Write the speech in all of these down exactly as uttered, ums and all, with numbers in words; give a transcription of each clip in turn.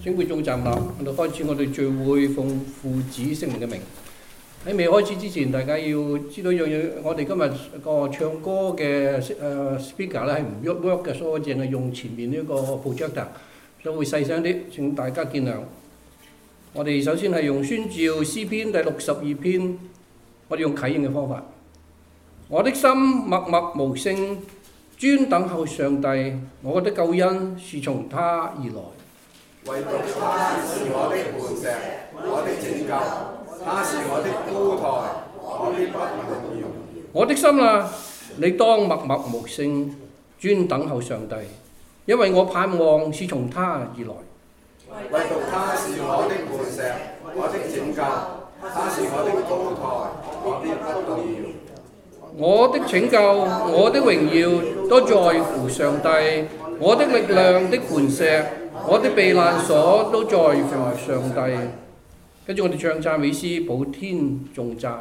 請會眾站立，我哋開始我哋聚會，奉父子聖靈嘅名。喺未開始之前，大家要知道一樣嘢，我哋今日個唱歌嘅誒 speaker 咧係唔 work work 嘅，所以我淨係用前面呢個 projector，所以會細聲啲，請大家見諒。我哋首先係用宣召詩篇第六十二篇，我哋用啟應嘅方法。我的心默默無聲，專等候上帝，我的救恩是從他而來。 唯獨他是我的磐石，我的拯救，他是我的高台，我必不動搖。 我的心啊，你當默默無聲，專等候上帝，因為我盼望是從他而來。 唯獨他是我的磐石，我的拯救，他是我的高台，我必不動搖。 我的拯救，我的榮耀都在乎上帝，我的力量的磐石，我的避難所都在乎上帝。跟住我哋唱讚美詩，普天頌讚。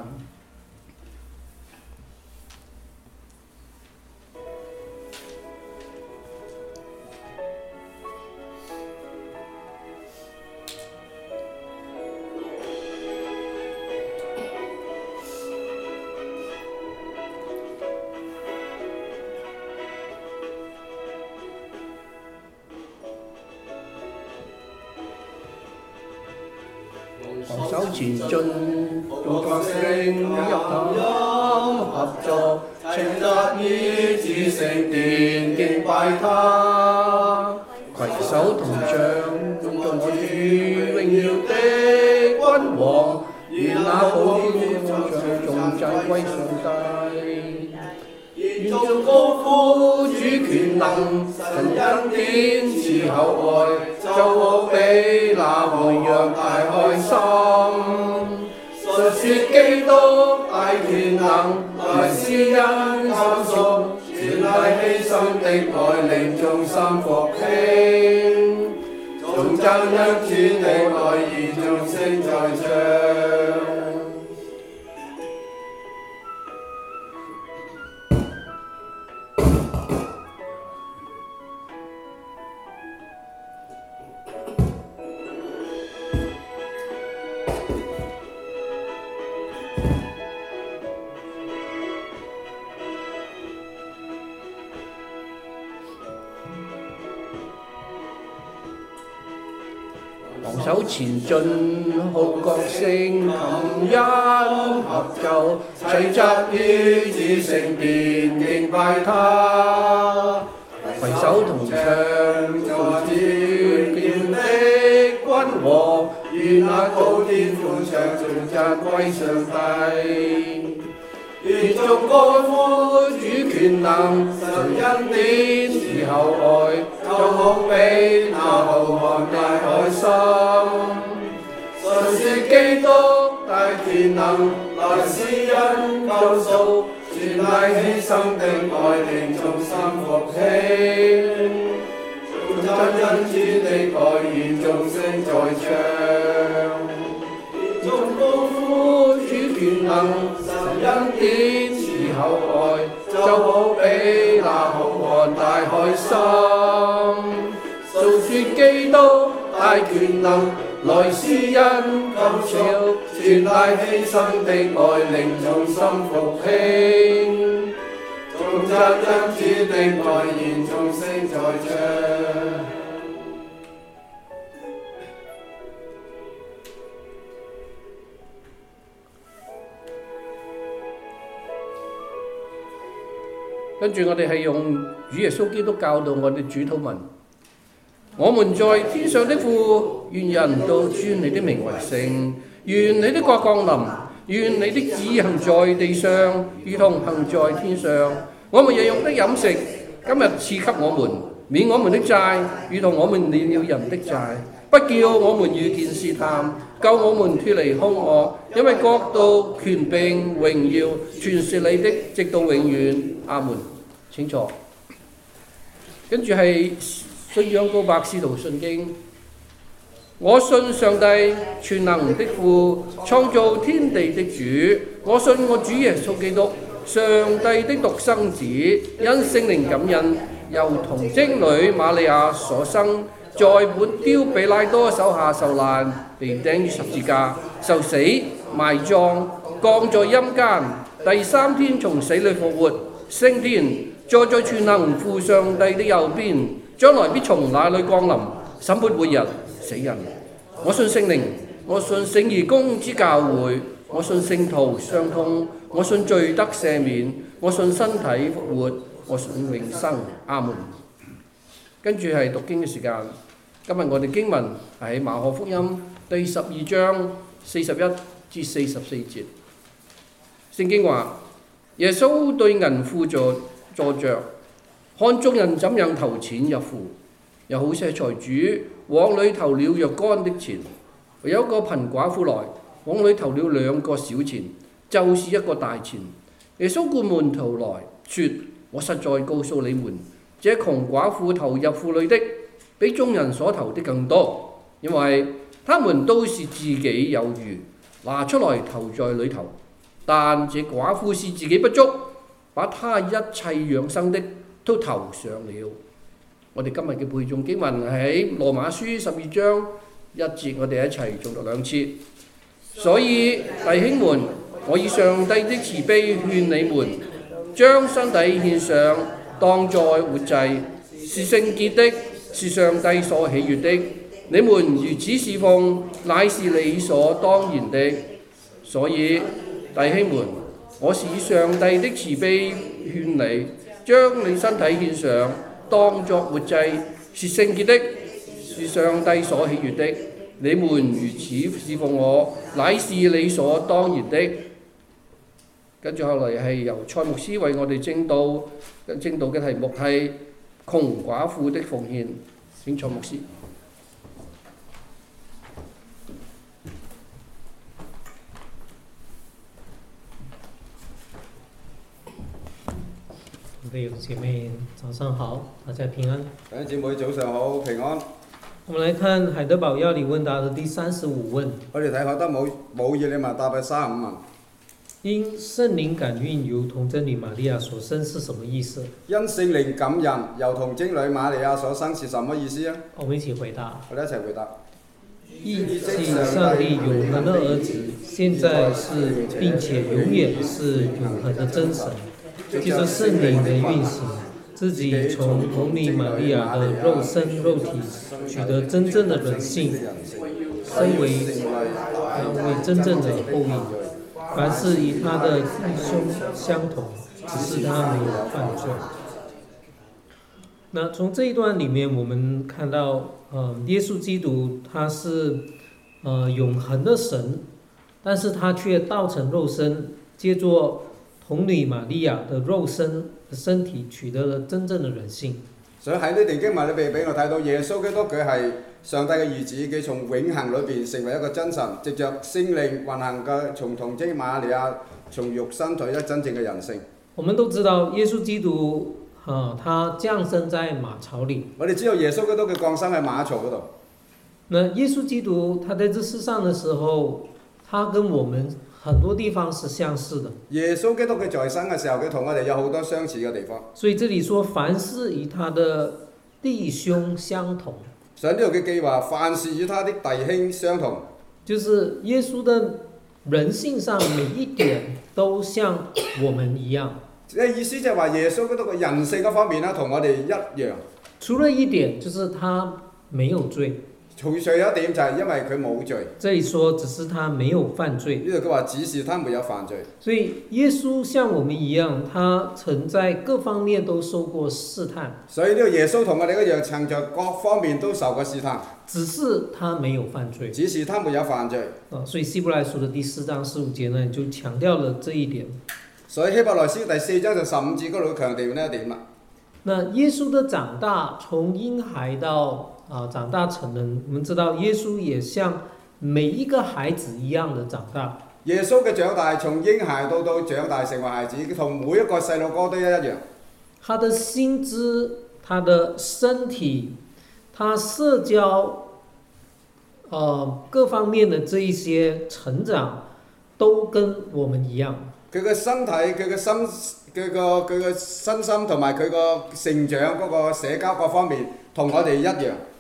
昂首前進，用角聲入同音合作，稱得於至聖殿敬拜他，攜手同唱，用盡主榮耀的君王，願那普天頌唱頌讚歸上帝。願眾高呼主權能，神恩典賜厚愛，就好比那海洋大開心。述說基督大權能，來施恩救贖，全賴犧牲的愛令眾心復興。頌讚恩主的愛意，眾聲在唱。昂首前進，號角聲，琴音合奏，齊集於至聖殿敬拜他，攜手同唱，做主權的君王，願那高天歡唱頌讚歸上帝。願眾高呼主權能，神恩典賜厚愛，就好比那浩瀚大海深。述說基督大權能，來施恩救贖，全賴犧牲的愛令眾心復興。頌讚恩主的愛願眾聲在唱。眾高呼主權能，神恩典賜厚愛，就好比那浩瀚大海深。述說基督大權能，來施恩救贖，全賴犧牲的愛令眾心復興。頌讚恩主的愛願眾聲在唱。跟住我哋係用主耶穌基督教導我哋主禱文。我們在天上的父，願人都尊你的名為聖，願你的國降臨，願你的旨意行在地上，如同行在天上。我們日用的飲食，今日賜給我們，免我們的債，如同我們免了人的債，不叫我們遇見試探，救我們脫離兇惡，因為國度、權柄、榮耀，全是你的，直到永遠。阿門。請坐。跟住係信仰告白使徒信經。我信上帝全能的父，創造天地的主。我信我主耶穌基督，上帝的獨生子，因聖靈感孕，由童貞女瑪利亞所生， 在本丟比拉多手下受難，被釘於十字架，受死、埋葬，降在陰間。第三天從死裏復活，升天，坐在全能父上帝的右邊，將來必從那裏降臨，審判活人死人。我信聖靈，我信聖義公之教會，我信聖徒相通，我信罪得赦免，我信身體復活，我信永生。阿門。跟住係讀經嘅時間。今日我哋經文係喺馬可福音第十二章四十一至四十四節。聖經話：耶穌對銀庫坐坐着，看眾人怎樣投錢入庫，有好些財主往裏投了若干的錢，有一個貧寡婦來往裏投了兩個小錢，就是一個大錢。耶穌喚門徒來說：我實在告訴你們，這窮寡婦投入庫裏的比眾人所投的更多，因為他們都是自己有餘，拿出來投在裏頭。但這寡婦是自己不足，把她一切養生的都投上了。我哋今日嘅背誦經文係喺羅馬書十二章一節，我哋一齊誦讀兩次。所以弟兄們，我以上帝的慈悲勸你們，將身體獻上，當作活祭，是聖潔的，是上帝所喜悅的。你們如此侍奉，乃是理所當然的。所以弟兄們，我是以上帝的慈悲勸你，將你身體獻上，當作活祭，是聖潔的，是上帝所喜悅的。你們如此侍奉我，乃是理所當然的。跟住後嚟係由蔡牧師為我哋證道，證道嘅題目係窮寡婦的奉獻。請蔡牧師。 弟兄姐妹早上好，大家平安。 弟兄姊妹早上好，平安。 我們來看海德堡要理問答的第三十五問。 我哋睇海德堡冇要理問答嘅三十五問。 因聖靈感孕由童貞女瑪利亞所生是什麼意思？ 因聖靈感孕由童貞女瑪利亞所生是什麼意思啊？ 我們一起回答。 我哋一齊回答。 意即上帝永恆的兒子，現在是並且永遠是永恆的真神。借着聖靈的運行，自己從童女瑪利亞的肉身肉體取得真正的人性，身為那位真正的後裔。凡是與他的弟兄相同，只是他沒有犯罪。那從這一段裡面，我們看到，呃，耶穌基督他是呃永恆的神，但是他卻道成肉身，借着童女瑪利亞的肉身的身體取得了真正的人性。 所以喺呢段經文裏邊俾我睇到耶穌基督佢係上帝嘅兒子，佢從永恆裏邊成為一個真神，藉着聖靈運行嘅從童貞瑪利亞從肉身取得真正嘅人性。 我們都知道耶穌基督啊，他降生在馬槽裡。 我哋知道耶穌基督嘅降生喺馬槽嗰度。 那耶穌基督他在這世上的時候，他跟我們很多地方是相似的。耶穌基督佢在生嘅時候，佢同我哋有好多相似嘅地方。所以這裡說，凡是與他的弟兄相同。所以呢度嘅記話，凡是與他的弟兄相同，就是耶穌的人性上每一點都像我們一樣。嘅意思就係話耶穌基督嘅人性嗰方面咧，同我哋一樣。除了一點，就是他沒有罪。除咗有一點就係因為佢冇罪。這裡說只是他沒有犯罪。呢度佢話只是他沒有犯罪。所以耶穌像我們一樣，他曾在各方面都受過試探。所以呢個耶穌同我哋一樣，曾在各方面都受過試探。只是他沒有犯罪。只是他沒有犯罪。啊，所以希伯來書的第四章十五節呢，就強調了這一點。所以希伯來書第四章就十五節嗰度強調呢一點啦。那耶穌的長大，從嬰孩到啊，長大成人，我們知道耶穌也像每一個孩子一樣的長大。耶穌嘅長大，從嬰孩到到長大成為孩子，同每一個細路哥都一樣。他的心智、他的身體、他社交，呃，各方面的這一些成長，都跟我們一樣。佢嘅身體、佢嘅心、佢個佢嘅身心同埋佢個成長嗰個社交各方面，同我哋一樣。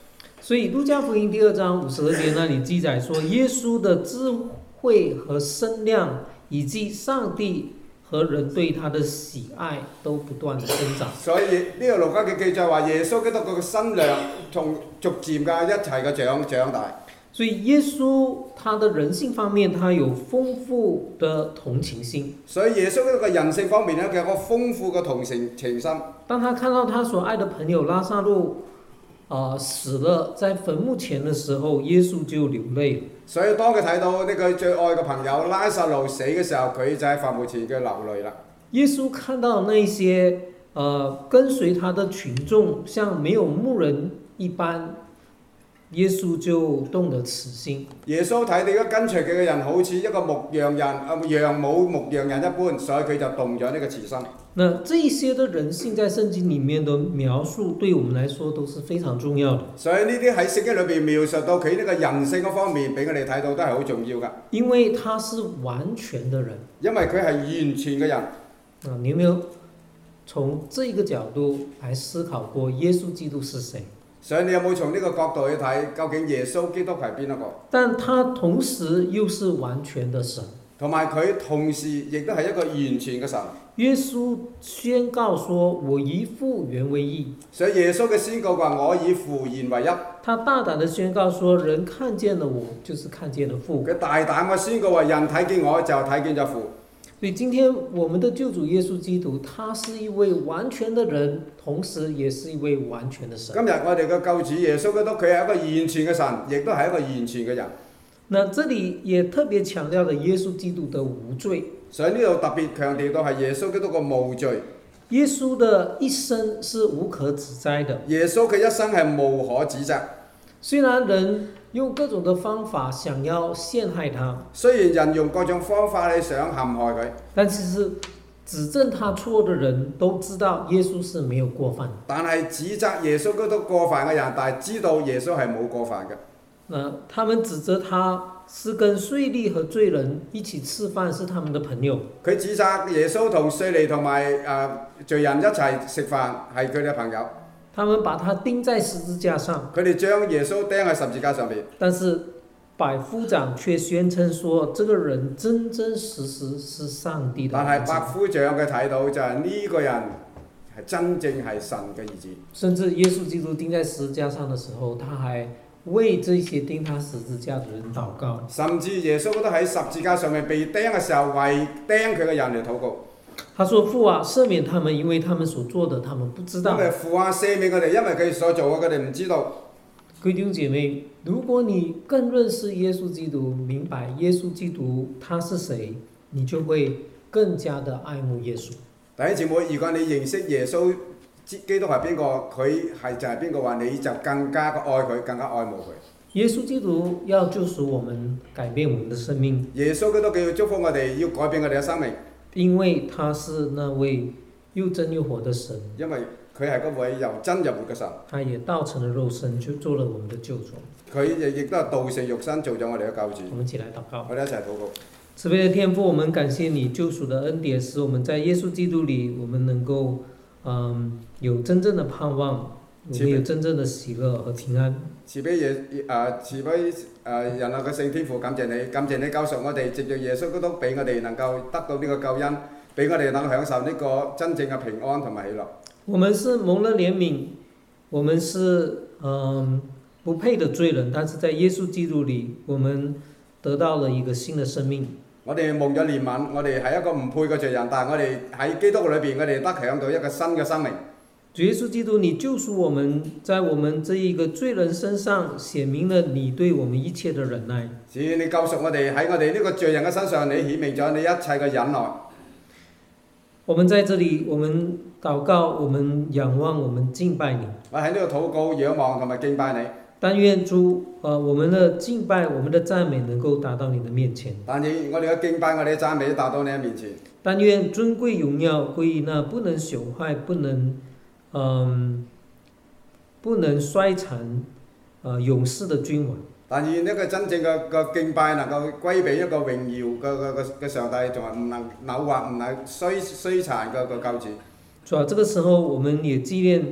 所以路加福音第二章五十二节那里記載說，耶穌的智慧和身量，以及上帝和人對他的喜愛都不斷的增長。 所以呢個路加嘅記載話，耶穌基督佢嘅身量同逐漸嘅一齊嘅長長大。 所以耶穌他的人性方面，他有豐富的同情心。 所以耶穌基督嘅人性方面咧，佢有個豐富嘅同情情心。 當他看到他所愛的朋友拉撒路啊、呃、死了，在墳墓前的時候，耶穌就流淚。 所以當佢睇到呢個最愛嘅朋友拉撒路死嘅時候，佢就喺墳墓前嘅流淚啦。 耶穌看到那些呃跟隨他的群眾像沒有牧人一般，耶穌就動了慈心。 耶穌睇到而家跟隨佢嘅人好似一個牧羊人啊羊冇牧羊人一般，所以佢就動咗呢個慈心。 那這一些的人性在聖經裡面的描述，對我們來說都是非常重要的。 所以呢啲喺聖經裏邊描述到佢呢個人性嗰方面，俾我哋睇到都係好重要㗎。 因為他是完全的人。 因為佢係完全嘅人。 啊，你有沒有從這個角度來思考過耶穌基督是誰？ 所以你有冇從呢個角度去睇，究竟耶穌基督係邊一個？ 但他同時又是完全的神。 同埋佢同時亦都係一個完全嘅神。 耶穌宣告說：我以父原為一。 所以耶穌嘅宣告話：我以父原為一。 他大膽的宣告說：人看見了我，就是看見了父。 佢大膽嘅宣告話：人睇見我就睇見咗父。 所以今天我們的救主耶穌基督，他是一位完全的人，同時也是一位完全的神。 今日我哋嘅救主耶穌基督，佢係一個完全嘅神，亦都係一個完全嘅人。 那這裡也特別強調了耶穌基督的無罪。 所以呢度特別強調到係耶穌基督個無罪。 耶穌的一生是無可指摘的。 耶穌佢一生係無可指責。 雖然人用各種的方法想要陷害他， 雖然人用各種方法去想陷害佢， 但其實指證他錯的人都知道耶穌是沒有過犯。 但係指責耶穌基督過犯嘅人，但係知道耶穌係冇過犯嘅。 那他們指責他是跟稅吏和罪人一起吃飯，是他們的朋友。 佢指責耶穌同稅吏同埋誒罪人一齊食飯，係佢哋嘅朋友。 他們把他釘在十字架上， 佢哋將耶穌釘喺十字架上邊。 但是百夫長卻宣稱說，這個人真真實實是上帝的兒子。 但係百夫長佢睇到就係呢個人係真正係神嘅兒子。 甚至耶穌基督釘在十字架上的時候，他還為這些釘他十字架的人禱告。 甚至耶穌都喺十字架上面被釘嘅時候，為釘佢嘅人嚟禱告。 他說：父啊，赦免他們，因為他們所做的，他們不知道。 因為父啊，赦免佢哋，因為佢所做嘅，佢哋唔知道。 各位弟兄姐妹，如果你更認識耶穌基督，明白耶穌基督他是誰，你就會更加的愛慕耶穌。 弟兄姊妹，如果你認識耶穌基督係邊個，佢係就係邊個話，你就更加嘅愛佢，更加愛慕佢。 耶穌基督要救贖我們，改變我們的生命。 耶穌基督佢要祝福我哋，要改變我哋嘅生命。 因為他是那位又真又活的神。 因為佢係嗰位又真又活嘅神。 他也道成了肉身，就做了我們的救主。 佢亦亦都係道成肉身，做咗我哋嘅救主。 我們一起來禱告。 我哋一齊禱告。 慈悲的天父，我們感謝你救贖的恩典，使我們在耶穌基督裏，我們能夠嗯有真正的盼望，我們有真正的喜樂和平安。 慈悲耶誒慈悲誒人類嘅聖天父，感謝你，感謝你救贖我哋，藉著耶穌基督俾我哋能夠得到呢個救恩，俾我哋能夠享受呢個真正嘅平安同埋喜樂。 我們是蒙了憐憫，我們是嗯不配的罪人，但是在耶穌基督裏，我們得到了一個新的生命。 我哋蒙咗憐憫，我哋係一個唔配嘅罪人，但係我哋喺基督裏邊，我哋得享到一個新嘅生命。 主耶穌基督，你救贖我們，在我們這一個罪人身上顯明了你對我們一切的忍耐。 主，你救贖我哋喺我哋呢個罪人嘅身上，你顯明咗你一切嘅忍耐。 我們在這裡，我們禱告，我們仰望，我們敬拜你。 我喺呢度禱告、仰望同埋敬拜你。 但願主，呃，我們的敬拜，我們的讚美能夠達到你的面前。 但願我哋嘅敬拜，我哋嘅讚美達到你嘅面前。但願尊貴榮耀歸於那不能朽壞、不能嗯不能衰殘、呃永世的君王。 但願呢個真正嘅嘅敬拜能夠歸俾一個榮耀嘅嘅嘅嘅上帝，仲係唔能朽壞、唔能衰衰殘嘅嘅救主。 主啊，這個時候我們也紀念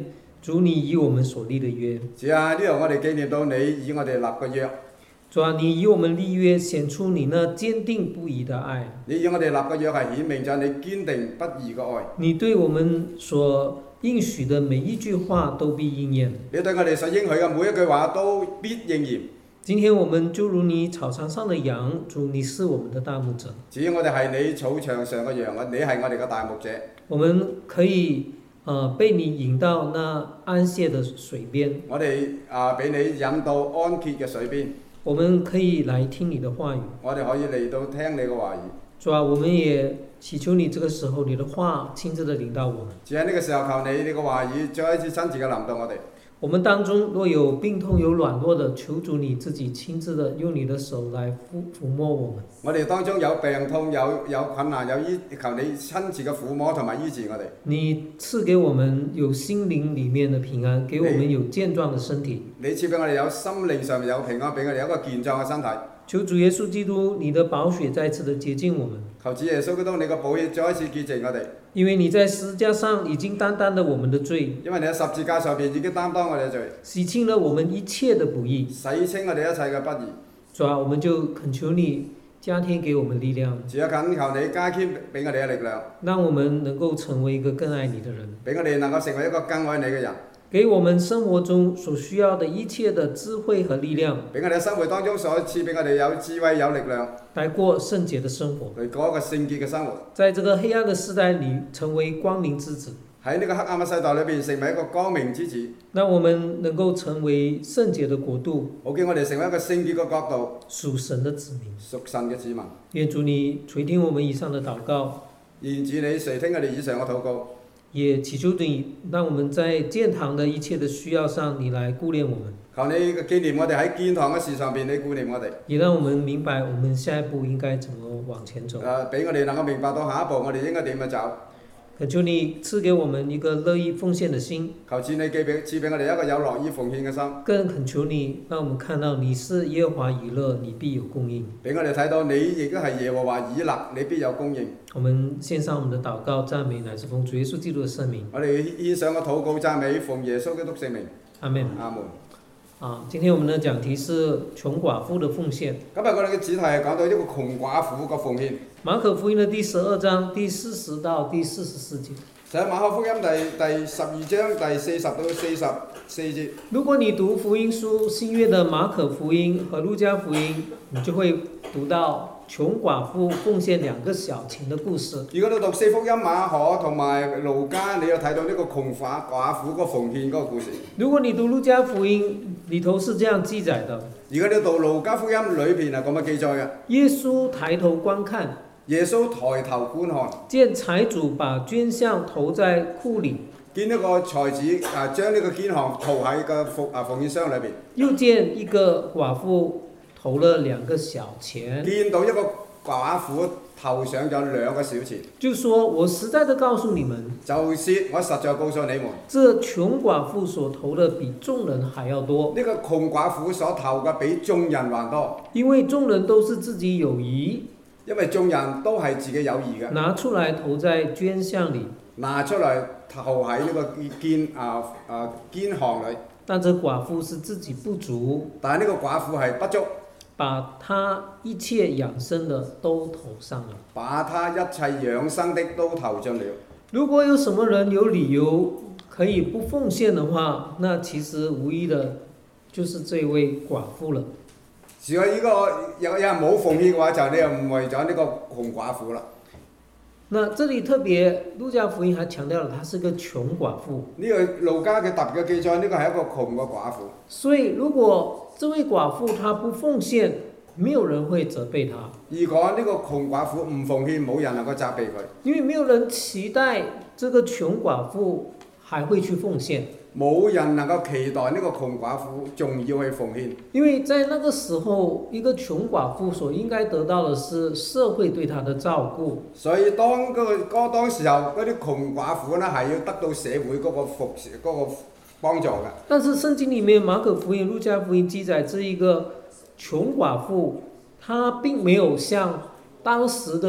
主，你以我們所立的約。 主啊，呢度我哋紀念到你以我哋立個約。 主啊，你以我們立約，顯出你那堅定不移的愛。 你以我哋立個約係顯明咗你堅定不移嘅愛。 你對我們所應許的每一句話都必應驗。 你對我哋所應許嘅每一句話都必應驗。 今天我們就如你草場上的羊，主，你是我們的大牧者。 主，我哋係你草場上嘅羊，你係我哋嘅大牧者。 我們可以呃被你引到那安歇的水邊。 我哋啊俾你引到安歇嘅水邊。 我們可以來聽你的話語。 我哋可以嚟到聽你嘅話語。 主啊，我們也祈求你這個時候你的話親自的領導我們。 主，喺呢個時候求你你嘅話語再一次親自嘅臨到我哋。我們當中若有病痛有軟弱的，求主你自己親自的用你的手來撫撫摸我們。 我哋當中有病痛有有困難有醫，求你親自嘅撫摸同埋醫治我哋。 你賜給我們有心靈裡面的平安，給我們有健壯的身體。 你賜俾我哋有心靈上面有平安，俾我哋有一個健壯嘅身體。 求主耶穌基督，你的寶血再次的潔淨我們。 求主耶穌基督，你嘅寶血再一次潔淨我哋。 因為你在十字架上已經擔當了我們的罪。 因為你喺十字架上邊已經擔當我哋嘅罪。 洗清了我們一切的不義。 洗清我哋一切嘅不義。 主啊，我們就懇求你加添給我們力量。 主啊，懇求你加添俾我哋嘅力量。 讓我們能夠成為一個更愛你的人。 俾我哋能夠成為一個更愛你嘅人。 給我們生活中所需要的一切的智慧和力量， 俾我哋生活當中所賜俾我哋有智慧有力量， 來過聖潔的生活， 嚟過一個聖潔嘅生活。 在這個黑暗的時代裏，成為光明之子。 喺呢個黑暗嘅世代裏邊，成為一個光明之子。 讓我們能夠成為聖潔的國度， 好叫我哋成為一個聖潔嘅國度， 屬神的子民， 屬神嘅子民。 願主你垂聽我們以上的禱告， 願主你垂聽我哋以上嘅禱告。 也祈求你，讓我們在建堂的一切的需要上，你來顧念我們。 求你紀念我哋喺建堂嘅事上邊，你顧念我哋。 也讓我們明白，我們下一步應該怎麼往前走。 誒，俾我哋能夠明白到下一步我哋應該點樣走。 懇求你賜給我們一個樂意奉獻的心。 求主你賜俾賜俾我哋一個有樂意奉獻嘅心。 更懇求你，讓我們看到你是耶和華以勒，你必有供應。 俾我哋睇到你亦都係耶和華以勒，你必有供應。 我們獻上我們的禱告讚美，乃是奉主耶穌基督的聖名。 我哋獻上個禱告讚美，奉耶穌基督聖名。 阿門。 阿門。 啊，今天我們的講題是窮寡婦的奉獻。 今日我哋嘅主題係講到一個窮寡婦嘅奉獻。 馬可福音的第十二章第四十到第四十四節。 就喺馬可福音第第十二章第四十到四十四節。 如果你讀福音書新約的馬可福音和路加福音，你就會讀到窮寡婦奉獻兩個小錢的故事。 如果你讀四福音馬可同埋路加，你有睇到呢個窮寡寡婦個奉獻嗰個故事。 如果你讀路加福音，裏頭是這樣記載的。 如果你讀路加福音裏邊係咁樣記載嘅。 耶穌抬頭觀看。 耶穌抬頭觀看， 見財主把捐項投在庫裏， 見一個財主啊將呢個捐項投喺個奉啊奉獻箱裏邊。 又見一個寡婦投了兩個小錢， 見到一個寡婦投上咗兩個小錢。 就說我實在的告訴你們， 就是我實在告訴你們， 這窮寡婦所投的比眾人還要多。 呢個窮寡婦所投嘅比眾人還多， 因為眾人都是自己有餘。 因為眾人都係自己有餘嘅， 拿出來投在捐項裏， 拿出嚟投喺呢個捐啊啊捐項裏。 但這寡婦是自己不足， 但係呢個寡婦係不足， 把他一切養生的都投上了， 把他一切養生的都投進了。如果有什麼人有理由可以不奉獻的話，那其實無疑的就是這位寡婦了。 如果呢個有有人冇奉獻嘅話，就你又誤會咗呢個窮寡婦啦。 那這裡特別路加福音還強調了，她是個窮寡婦。 呢個路加嘅特別嘅記載，呢個係一個窮嘅寡婦。 所以如果這位寡婦她不奉獻，沒有人會責備她。 如果呢個窮寡婦唔奉獻，冇人能夠責備佢。因為沒有人期待這個窮寡婦還會去奉獻。 冇人能夠期待呢個窮寡婦仲要去奉獻， 因為在那個時候，一個窮寡婦所應該得到的是社會對她的照顧。 所以當嗰個嗰當時候嗰啲窮寡婦呢，係要得到社會嗰個服嗰、嗰個幫助嘅。 但是聖經裡面馬可福音、路加福音記載，這一個窮寡婦，她並沒有像當時的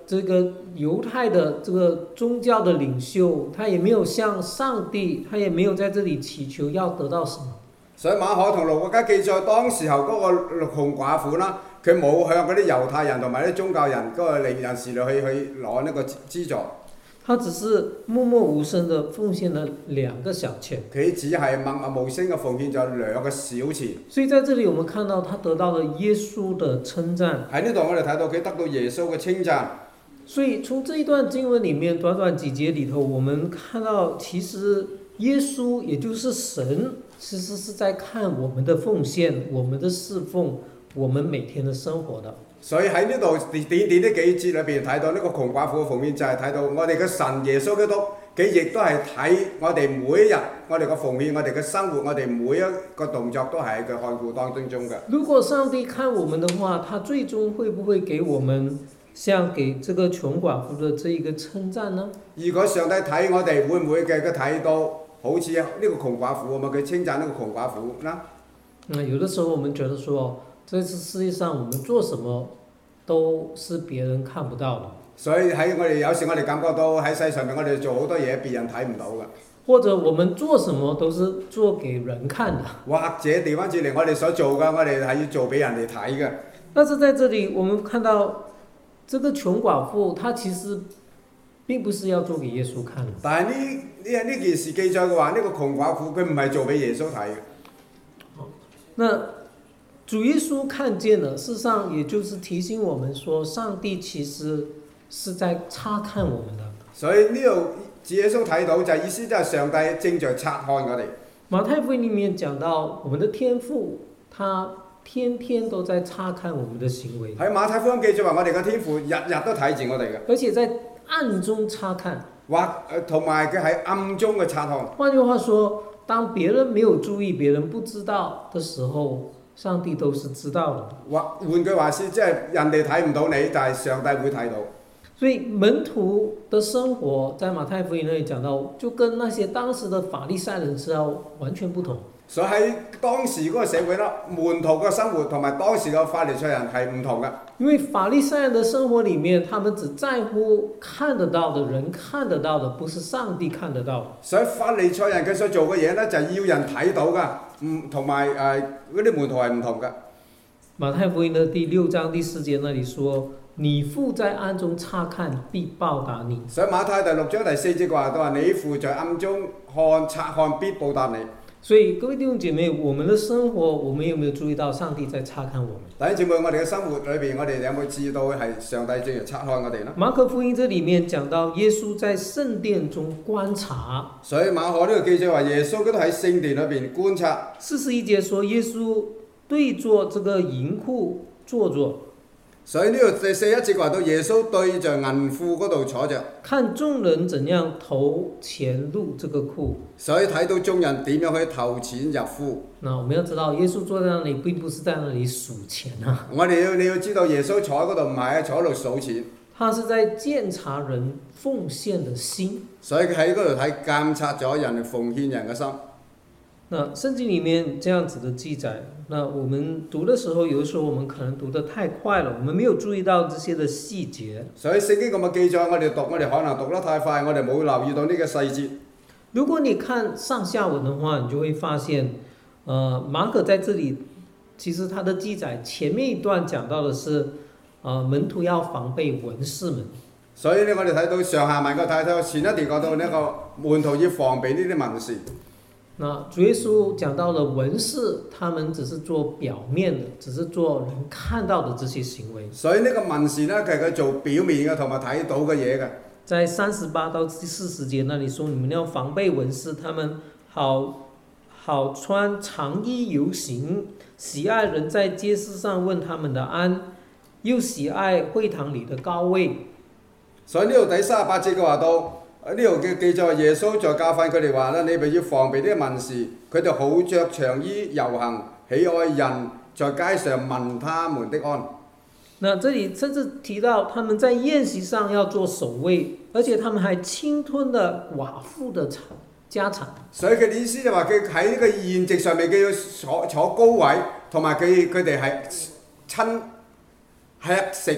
这个猶太的這個宗教的領袖，他也沒有向上帝，他也沒有在這裡祈求要得到什麼。 所以馬可同路加記載當時候嗰個窮寡婦啦，佢冇向嗰啲猶太人同埋啲宗教人嗰個領人士去去攞呢個資助。 他只是默默無聲地奉獻了兩個小錢。 佢只係默默無聲嘅奉獻咗兩個小錢。 所以在這裡我們看到他得到了耶穌的稱讚。 喺呢度我哋睇到佢得到耶穌嘅稱讚。 所以從這一段經文裡面短短幾節裡頭，我們看到其實耶穌也就是神，其實是在看我們的奉獻、我們的侍奉、我們每天的生活的。 所以喺呢度短短呢幾節裏邊睇到呢個窮寡婦嘅奉獻，就係睇到我哋嘅神耶穌基督，佢亦都係睇我哋每一日我哋嘅奉獻、我哋嘅生活、我哋每一個動作都係喺佢看顧當中嘅。 如果上帝看我們的話，他最終會不會給我們像給這個窮寡婦的這一個稱讚呢？ 如果上帝睇我哋，會唔會嘅佢睇到好似呢個窮寡婦咁啊？佢稱讚呢個窮寡婦呢？ 嗯，有的時候我們覺得說，這次世界上我們做什麼都是別人看不到的。 所以喺我哋有時我哋感覺到喺世上面我哋做好多嘢，別人睇唔到嘅。 或者我們做什麼都是做給人看的。 或者調翻轉嚟，我哋所做嘅，我哋係要做俾人哋睇嘅。 但是在這裡，我們看到這個窮寡婦，她其實並不是要做給耶穌看的。 但係呢呢呢件事記載嘅話，呢、這個窮寡婦佢唔係做俾耶穌睇嘅。 那主耶穌看見了，事實上也就是提醒我們說，上帝其實是在察看我們的。 所以呢度主耶穌睇到就係意思，就係上帝正在察看我哋。 馬太福音裡面講到，我們的天父，他天天都在察看我們的行為。 喺馬太福音記載話，我哋嘅天父日日都睇住我哋嘅。 而且在暗中察看。 或誒同埋佢喺暗中嘅察看。 換句話說，當別人沒有注意、別人不知道的時候，上帝都是知道的。 或換句話說，即係人哋睇唔到你，但係上帝會睇到。 所以門徒的生活，在馬太福音那裡講到，就跟那些當時的法利賽人是要完全不同。 所以喺當時嗰個社會啦，門徒嘅生活同埋當時嘅法利賽人係唔同嘅。 因為法利賽人的生活裡面，他們只在乎看得到的人看得到的，不是上帝看得到的。 所以法利賽人佢所做嘅嘢咧，就係要人睇到㗎，唔同埋誒嗰啲門徒係唔同嘅。 馬太福音的第六章第四節那裡說：你父在暗中察看，必報答你。 所以馬太第六章第四節話都話：你父在暗中看察看，必報答你。 所以各位弟兄姐妹，我們的生活，我們有沒有注意到上帝在察看我們？ 弟兄姐妹，我哋嘅生活裏邊，我哋有冇知道係上帝正在察看我哋呢？ 馬可福音這裡面講到耶穌在聖殿中觀察。所以馬可呢個記者話，耶穌都喺聖殿裏邊觀察。 四十一節說耶穌對着這個銀庫坐着。 所以呢度第四一節話到耶穌對着銀庫嗰度坐着， 看眾人怎樣投錢入這個庫。 所以睇到眾人點樣去投錢入庫。 那我們要知道，耶穌坐在那裡並不是在那裡數錢啊。 我哋要你要知道，耶穌坐喺嗰度唔係喺坐喺度數錢。 他是在檢查人奉獻的心。 所以佢喺嗰度睇監察咗人奉獻人嘅心。 那聖經裡面這樣子的記載，那我們讀的時候，有的時候我們可能讀得太快了，我們沒有注意到這些的細節。 所以聖經咁嘅記載，我哋讀我哋可能讀得太快，我哋冇留意到呢個細節。 如果你看上下文的話，你就會發現，呃，馬可在這裡其實他的記載前面一段講到的是，呃，門徒要防備文士們。 所以呢，我哋睇到上下文個睇到前一段講到呢個門徒要防備呢啲文士。 那主耶穌講到了文士，他們只是做表面的，只是做人看到的這些行為。 所以呢個文士呢，佢係佢做表面嘅同埋睇到嘅嘢嘅。 在三十八到四十節那裡說，你們要防備文士，他們好好穿長衣遊行，喜愛人在街市上問他們的安，又喜愛會堂裡的高位。 所以呢度第三十八節嘅話到。呢度嘅記載耶穌在教訓佢哋話咧，你哋要防備啲文士，佢哋好着長衣遊行，喜愛人在街上問他們的安。 那這裡甚至提到他們在宴席上要做守衛，而且他們還侵吞了寡婦的家產。所以佢意思就話佢喺呢個宴席上面，佢要坐坐高位，同埋佢佢哋係親吃食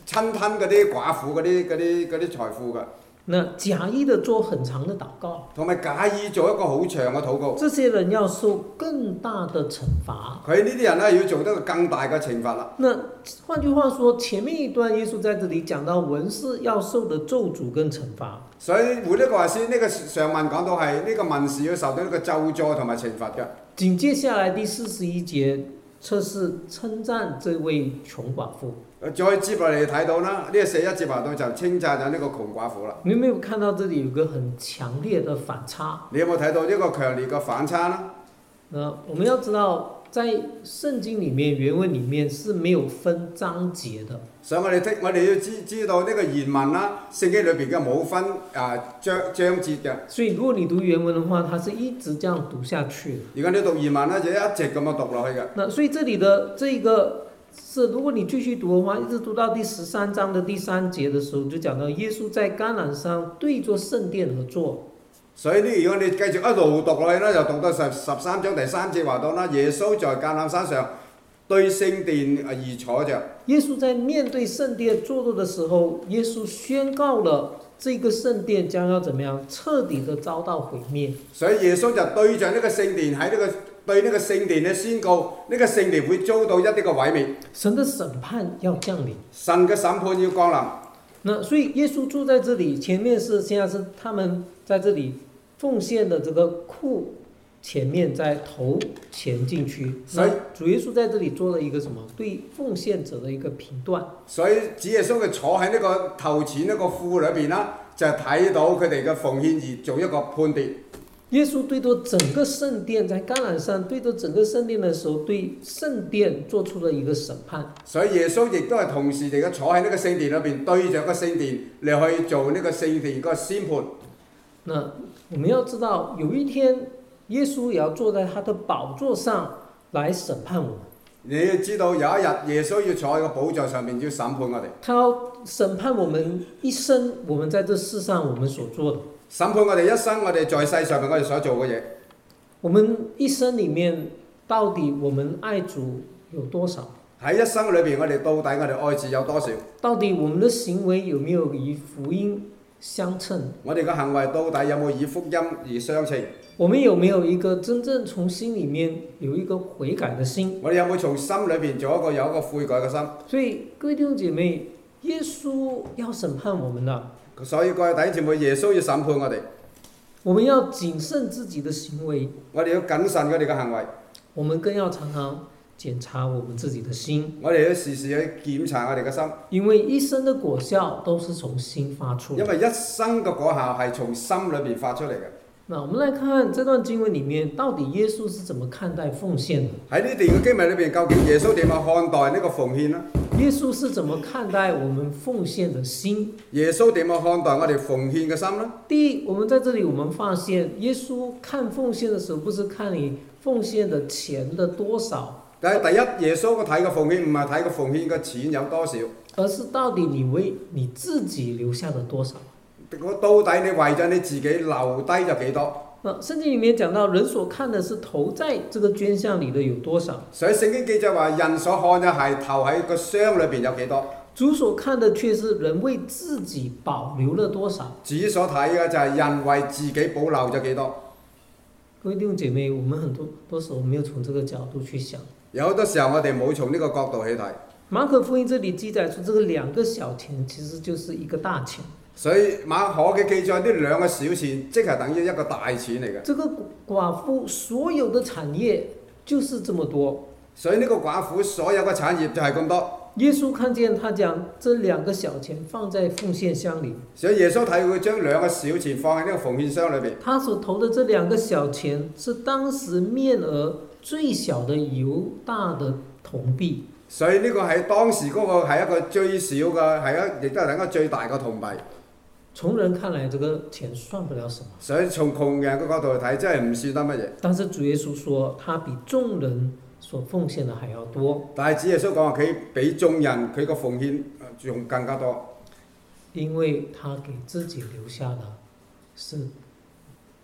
侵吞嗰啲寡婦嗰啲嗰啲嗰啲財富㗎。 那假意的做很長的禱告， 同埋假意做一個好長嘅禱告。 這些人要受更大的懲罰。 佢呢啲人咧要做得更大嘅懲罰啦。 那換句話說，前面一段耶穌在這裡講到文士要受的咒詛跟懲罰。 所以換一個話先，呢、這個上文講到係呢個文士要受到呢個咒詛同埋懲罰嘅。 緊接下來第四十一節，則是稱讚這位窮寡婦。 再接落嚟睇到啦，呢、這個四一節話到就稱讚咗呢個窮寡婦啦。 你有沒有看到這裡有個很強烈的反差？ 你有冇睇到呢個強烈嘅反差呢？ 那我們要知道，在聖經裡面原文裡面是沒有分章節的。 所以我哋聽，我哋要知知道呢個原文啦，聖經裏邊嘅冇分啊章章節嘅。 所以如果你讀原文的話，它是一直這樣讀下去。 如果你讀原文咧，就一直咁樣讀落去嘅。 那所以這裡的這個。是，如果你繼續讀的話，一直讀到第十三章的第三節的時候，就講到耶穌在橄欖山對着聖殿而坐。 所以呢，如果你繼續一路讀落去咧，就讀到十十三章第三節話到啦，耶穌在橄欖山上對聖殿而坐着。 耶穌在面對聖殿坐着的時候，耶穌宣告了這個聖殿將要怎麼樣徹底的遭到毀滅。 所以耶穌就對着呢個聖殿喺呢個。對呢個聖殿嘅宣告，呢、這個聖殿會遭到一啲嘅毀滅。神的審判要降臨。神嘅審判要降臨。 那所以耶穌住在這裡，前面是現在是他們在這裡奉獻的這個庫前面在投錢進去。所以主耶穌在這裡做了一個什麼？對奉獻者的一個評斷。 所以主耶穌佢坐喺呢個投錢一個庫裏邊啦，就睇到佢哋嘅奉獻而做一個判斷。 耶穌對着整個聖殿，在橄欖山對着整個聖殿的時候，對聖殿做出了一個審判。 所以耶穌亦都係同時地嘅坐喺呢個聖殿裏邊，對着個聖殿嚟去做呢個聖殿個宣判。 那我們要知道，有一天耶穌也要坐在他的寶座上來審判我們。 你要知道，有一日耶穌要坐喺個寶座上面，要審判我哋。 他要審判我們一生，我們在這世上我們所做的。 審判我哋一生，我哋在世上面我哋所做嘅嘢。 我們一生裡面，到底我們愛主有多少？ 喺一生裏邊，我哋到底我哋愛主有多少？ 到底我們的行為有沒有與福音相稱？ 我哋嘅行為到底有冇與福音而相稱？ 我們有沒有一個真正從心裡面有一個悔改的心？ 我哋有冇從心裏邊做一個有一個悔改嘅心？ 所以各位弟兄姐妹，耶穌要審判我們啦。 所以各位弟兄姊妹，耶穌要審判我哋。 我們要謹慎自己的行為。 我哋要謹慎我哋嘅行為。 我們更要常常檢查我們自己的心。 我哋要時時去檢查我哋嘅心。 因為一生的果效都是從心發出。 因為一生嘅果效係從心裏邊發出嚟嘅。 那我們來看這段經文裡面，到底耶穌是怎麼看待奉獻的？ 喺呢段嘅經文裏邊，究竟耶穌點樣看待呢個奉獻呢？ 耶穌是怎麼看待我們奉獻的心？ 耶穌點樣看待我哋奉獻嘅心呢？ 第一，我們在這裡我們發現，耶穌看奉獻的時候，不是看你奉獻的錢的多少。 但係第一，耶穌個睇個奉獻唔係睇個奉獻嘅錢有多少， 而是到底你為你自己留下的多少。 到底你為咗你自己留低咗幾多？ 那聖經裡面講到，人所看的是投在這個捐項裡的有多少。 所以聖經記載話，人所看嘅係投喺個箱裏邊有幾多。 主所看的卻是人為自己保留了多少。 主所睇嘅就係人為自己保留咗幾多。 各位弟兄姐妹，我們很多多時候沒有從這個角度去想。 有好多時候我哋冇從呢個角度去睇。 馬可福音這裡記載出，這個兩個小錢其實就是一個大錢。 所以馬可嘅記載呢兩個小錢，即係等於一個大錢嚟嘅。 這個寡婦所有的產業就是這麼多。 所以呢個寡婦所有嘅產業就係咁多。 耶穌看見他將這兩個小錢放在奉獻箱裡。 所以耶穌睇佢將兩個小錢放喺呢個奉獻箱裏邊。 他所投的這兩個小錢是當時面額最小的猶大的銅幣。 所以呢個係當時嗰個係一個最少嘅，係一亦都係一個最大嘅銅幣。 從人看來，這個錢算不了什麼。 所以從窮人嘅角度嚟睇，真係唔算得乜嘢。 但是主耶穌說，他比眾人所奉獻的還要多。 但係主耶穌講話，佢比眾人佢個奉獻仲更加多。 因為他給自己留下的是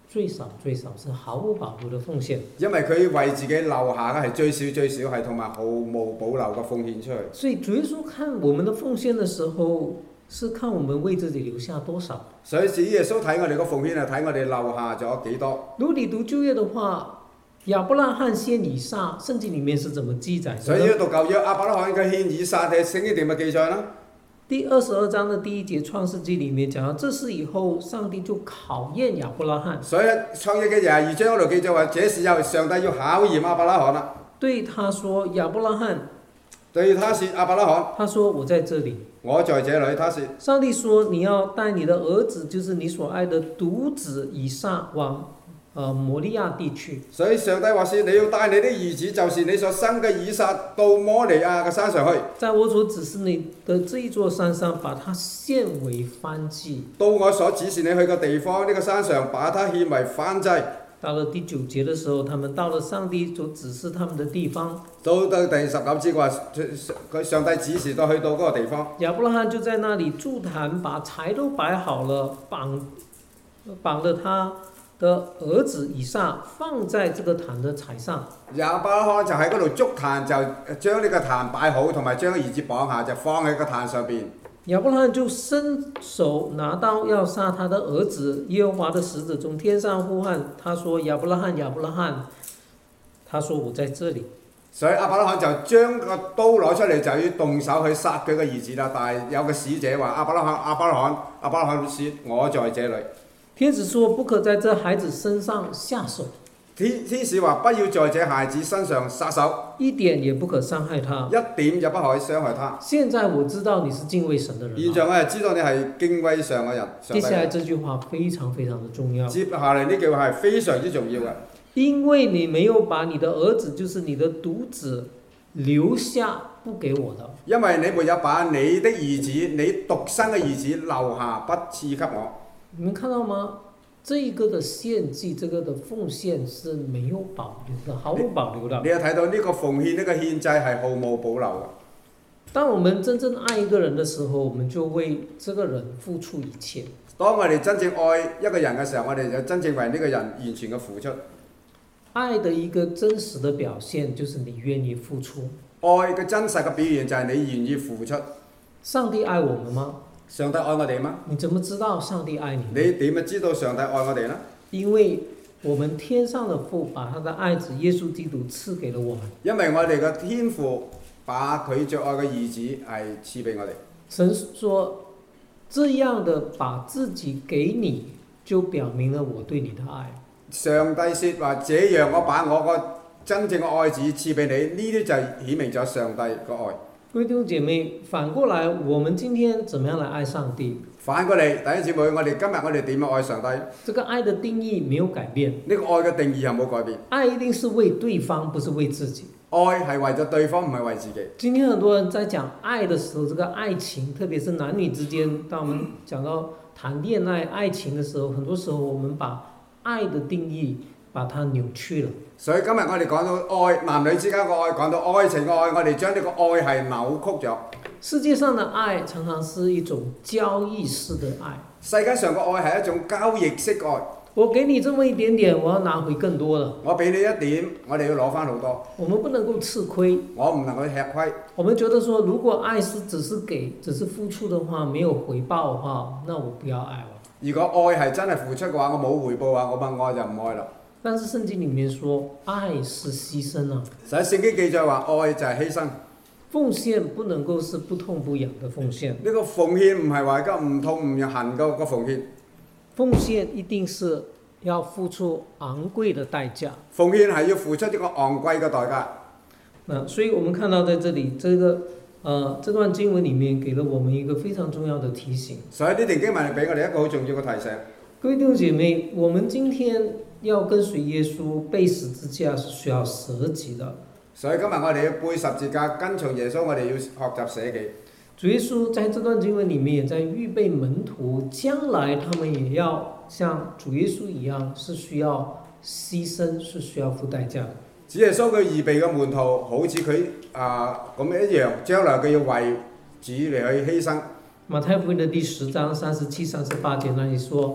最少最少是毫無保留的奉獻。 因為佢為自己留下嘅係最少最少係同埋毫無保留嘅奉獻出去。 所以主耶穌看我們的奉獻的時候，是看我們為自己留下多少。 所以主耶穌睇我哋個奉獻係睇我哋留下咗幾多。 如果你讀舊約的話，亞伯拉罕獻以撒，聖經裡面是怎麼記載的？ 所以要讀舊約，亞伯拉罕嘅獻以撒嘅聖經點嘅記載呢？ 第二十二章的第一節創世記裡面講到，這事以後上帝就考驗亞伯拉罕。 所以創世記廿二章嗰度記載話，這時候上帝要考驗亞伯拉罕啦。 對他說亞伯拉罕， 對他是亞伯拉罕， 他說我在這裡， 我在這裡。他是上帝說你要帶你的兒子，就是你所愛的獨子以撒往呃摩利亞地去。 所以上帝話是你要帶你的兒子，就是你所生嘅以撒到摩利亞嘅山上去。 在我所指示你的這一座山上，把它獻為燔祭。 到我所指示你去嘅地方，呢、這個山上把它獻為燔祭。 到了第九節的時候，他們到了上帝所指示他們的地方。 到到第十九節話，佢上帝指示到去到嗰個地方。 亞伯拉罕就在那裡築壇，把柴都擺好了，綁綁了他的兒子以撒放在這個壇的柴上。 亞伯拉罕就喺嗰度築壇，就將呢個壇擺好，同埋將兒子綁下，就放喺個壇上邊。 亞伯拉罕就伸手拿刀要殺他的兒子，耶和華的使者從天上呼喊，他說：亞伯拉罕，亞伯拉罕。他說：我在這裡。 所以亞伯拉罕就將個刀攞出嚟，就要動手去殺佢個兒子啦。但係有個使者話：亞伯拉罕，亞伯拉罕，亞伯拉罕說：我在這裡。 天使說：不可在這孩子身上下手。 天天使話：不要在這孩子身上撒手， 一點也不可傷害他， 一點也不可以傷害他。 現在我知道你是敬畏神的人。 現在我係知道你係敬畏上嘅人。 接下來這句話非常非常的重要。 接下嚟呢句話係非常之重要嘅。 因為你沒有把你的兒子，就是你的獨子留下不給我的。 因為你沒有把你的兒子，你獨生嘅兒子留下不賜給我。 你們看到嗎？這一個的獻祭，這個的奉獻是沒有保留的，毫無保留的。 你有睇到呢個奉獻，呢個獻祭係毫無保留嘅。 當我們真正愛一個人的時候，我們就為這個人付出一切。 當我哋真正愛一個人嘅時候，我哋就真正為呢個人完全嘅付出。 愛的一個真實的表現，就是你願意付出。 愛嘅真實嘅表現就係你願意付出。 上帝愛我們嗎？ 上帝愛我哋嗎？ 你怎麼知道上帝愛你？ 你點樣知道上帝愛我哋呢？ 因為我們天上的父把他的愛子耶穌基督賜給了我們。 因為我哋嘅天父把佢最愛嘅兒子係賜俾我哋。 神說，這樣的把自己給你，就表明了我對你的愛。 上帝說話，這樣我把我個真正嘅愛子賜俾你，呢啲就顯明咗上帝個愛。 各位弟兄姐妹，反過來，我們今天怎麼樣來愛上帝？ 反過嚟，弟兄姊妹，我哋今日我哋點樣愛上帝？ 這個愛的定義沒有改變。 呢個愛嘅定義係冇改變。 愛一定是為對方，不是為自己。 愛係為咗對方，唔係為自己。 今天很多人在講愛的時候，這個愛情，特別是男女之間，當我們講到談戀愛、愛情的時候，很多時候我們把愛的定義把它扭曲了。 所以今日我哋講到愛，男女之間嘅愛，講到愛情嘅愛，我哋將呢個愛係扭曲咗。 世界上的愛常常是一種交易式的愛。 世界上嘅愛係一種交易式愛。 我給你這麼一點點，我要拿回更多了。 我俾你一點，我哋要攞翻好多。 我們不能夠吃虧。 我唔能夠吃虧。我們覺得說，如果愛是只是給，只是付出的話，沒有回報的話，那我不要愛了。 如果愛係真係付出嘅話，我冇回報啊，我問愛就唔愛啦。 但是聖經裡面說，愛是犧牲啊。 所以聖經記載話，愛就係犧牲。 奉獻不能夠是不痛不癢的奉獻。 呢個奉獻唔係話一個唔痛唔痕嘅個奉獻。 奉獻一定是要付出昂貴的代價。 奉獻係要付出一個昂貴嘅代價。 那所以我們看到在這裡，這個，呃，這段經文裡面給了我們一個非常重要的提醒。 所以呢段經文俾我哋一個好重要嘅提醒。 各位弟兄姐妹，我們今天要跟隨耶穌背十字架是需要捨己的。所以今日我哋要背十字架，跟從耶穌，我哋要學習捨己。主耶穌在這段經文裡面也在預備門徒，將來他們也要像主耶穌一樣，是需要犧牲，是需要付代價的。主耶穌佢預備嘅門徒，好似佢啊咁一樣，將來佢要為主嚟去犧牲。馬太福音的第十章三十七、三十八節那裡說。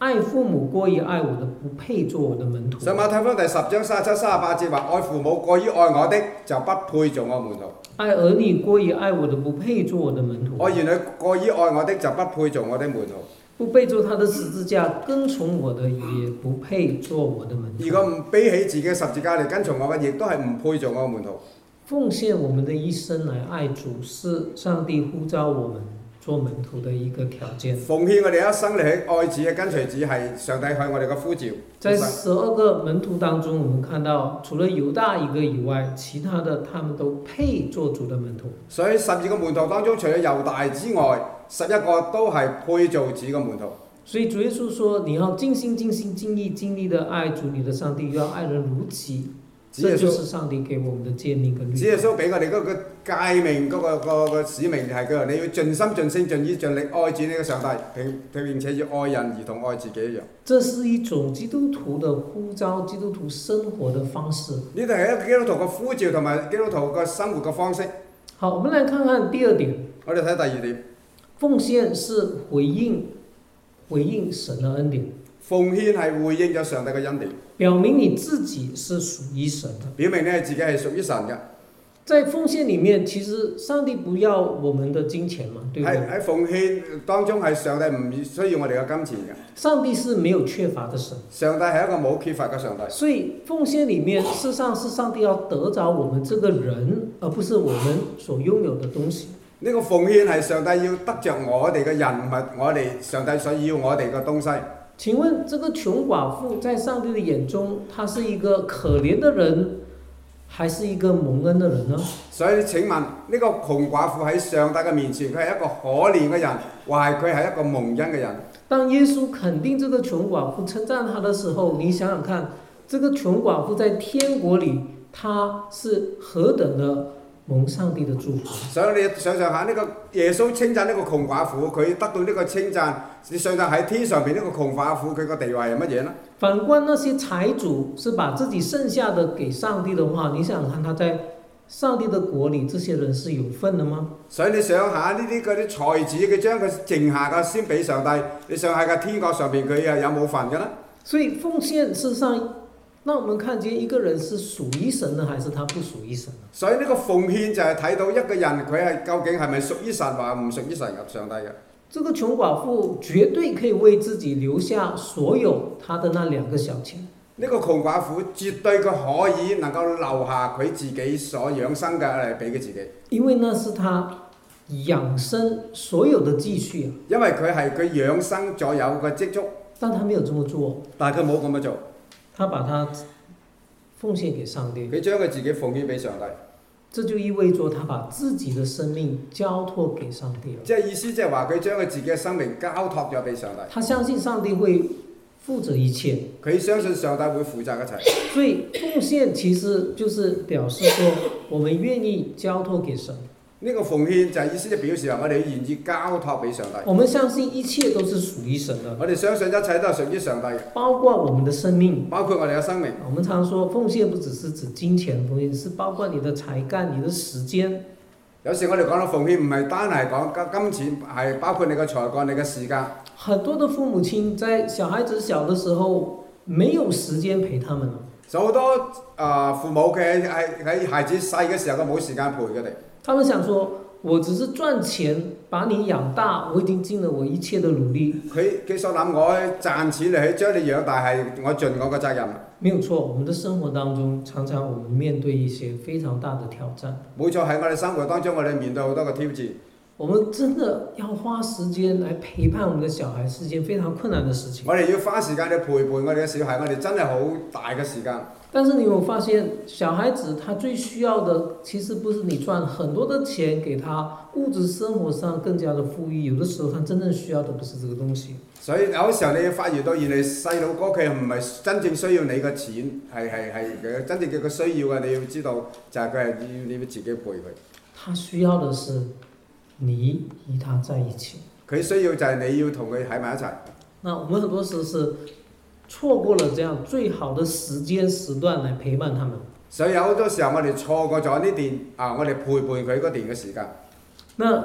愛父母過於愛我的，不配做我的門徒。 上馬太福音第十章三十七、三十八節話：愛父母過於愛我的，就不配做我門徒。 愛兒女過於愛我的，不配做我的門徒。 愛兒女過於愛我的，就不配做我的門徒。 不背做他的十字架跟從我的，也不配做我的門徒。 如果唔背起自己嘅十字架嚟跟從我嘅，亦都係唔配做我嘅門徒。 奉獻我們的一生來愛主，是上帝呼召我們做門徒的一個條件。 奉獻我哋一生嚟去愛主、去跟隨主，係上帝向我哋嘅呼召。 在十二個門徒當中，我們看到除了猶大一個以外，其他的他們都配做主的門徒。 所以十二個門徒當中，除咗猶大之外，十一個都係配做主嘅門徒。 所以主耶穌說：你要盡心、盡心、盡意、盡力的愛主你的上帝，又要愛人如己。這就是上帝給我們的誡命跟律法。主耶穌俾我哋嗰個誡命嗰、那個、那個使命係佢話：你要盡心、盡性、盡意、盡力愛主呢個上帝，並並且要愛人如同愛自己一樣。這是一種基督徒的呼召，基督徒生活的方式。呢度係一個基督徒嘅呼召同埋基督徒嘅生活嘅方式。好，我們來看看第二點。我哋睇第二點。奉獻是回應回應神的恩典。奉獻係回應咗上帝嘅恩典，表明你自己是屬於神的，表明你自己係屬於神嘅。在奉獻裡面，其實上帝不要我們的金錢嘛，對不對？喺奉獻當中係上帝唔需要我哋嘅金錢嘅。上帝是沒有缺乏的神，上帝係一個冇缺乏嘅上帝。所以奉獻裡面，事實上是上帝要得着我們這個人，而不是我們所擁有的東西。呢個奉獻係上帝要得着我哋嘅人，唔係我哋上帝所要我哋嘅東西。請問這個窮寡婦在上帝的眼中，她是一個可憐的人，還是一個蒙恩的人呢？所以請問呢個窮寡婦喺上帝嘅面前，佢係一個可憐嘅人，還係佢係一個蒙恩嘅人？當耶穌肯定這個窮寡婦，稱讚她的時候，你想想看，這個窮寡婦在天國裡，她是何等的蒙上帝的祝福。所以你想想下，呢個耶穌稱讚呢個窮寡婦，佢得到呢個稱讚，你想想喺天上邊呢個窮寡婦，佢個地位係乜嘢呢？反觀那些財主是把自己剩下的給上帝的話，你想想看，他在上帝的國裡，這些人是有份的嗎？所以你想下呢啲嗰啲財主，佢將佢剩下嘅先俾上帝，你想下個天國上邊佢又有冇份嘅呢？所以奉獻事實上，那我們看見一個人是屬於神呢，還是他不屬於神？所以呢個奉獻就係睇到一個人佢係究竟係咪屬於神，或唔屬於神入上帝嘅。這個窮寡婦絕對可以為自己留下所有他的那兩個小錢。呢個窮寡婦絕對佢可以能夠留下佢自己所養生嘅嚟俾佢自己。因為那是他養生所有的積蓄啊。因為佢係佢養生所有嘅積蓄。但他沒有這麼做。但係佢冇咁樣做。他把它奉獻給上帝，佢將佢自己奉獻俾上帝，這就意味着他把自己的生命交託給上帝了。即係意思即係話佢將佢自己嘅生命交託咗俾上帝。他相信上帝會負責一切，佢相信上帝會負責一切。所以奉獻其實就是表示說，我們願意交託給神。呢個奉獻就係意思就表示話，我哋願意交託俾上帝。我們相信一切都是屬於神的。我哋相信一切都係屬於上帝嘅。包括我們的生命，包括我哋嘅生命。我們常說奉獻不只是指金錢奉獻，是包括你的才幹、你的時間。有時我哋講到奉獻，唔係單係講金錢，係包括你嘅才幹、你嘅時間。很多的父母親在小孩子小的時候，沒有時間陪他們。好多啊、呃、父母嘅喺喺孩子細嘅時候，佢冇時間陪佢哋。他們想說，我只是賺錢把你養大，我已經盡了我一切的努力。佢佢所諗，我賺錢嚟去將你養大係我盡我嘅責任。沒有錯，我們的生活當中常常我們面對一些非常大的挑戰。冇錯，喺我哋生活當中，我哋面對好多個挑戰。我們真的要花時間來陪伴我們的小孩，是一件非常困難的事情。我哋要花時間去陪伴我哋嘅小孩，我哋真係好大嘅時間。但是你有發現，小孩子他最需要的，其實不是你賺很多的錢給他，物質生活上更加的富裕。有的時候，他真正需要的不是這個東西。所以有時候你要發現到，原來細路哥佢唔係真正需要你嘅錢，係係係佢真正嘅佢需要嘅，你要知道就係佢係要你要自己陪佢。他需要的是你與他在一起。佢需要就係你要同佢喺埋一齊。那我們很多時是錯過了這樣最好的時間時段來陪伴他們，所以有好多時候我哋錯過咗呢段啊，我哋陪伴佢嗰段嘅時間。那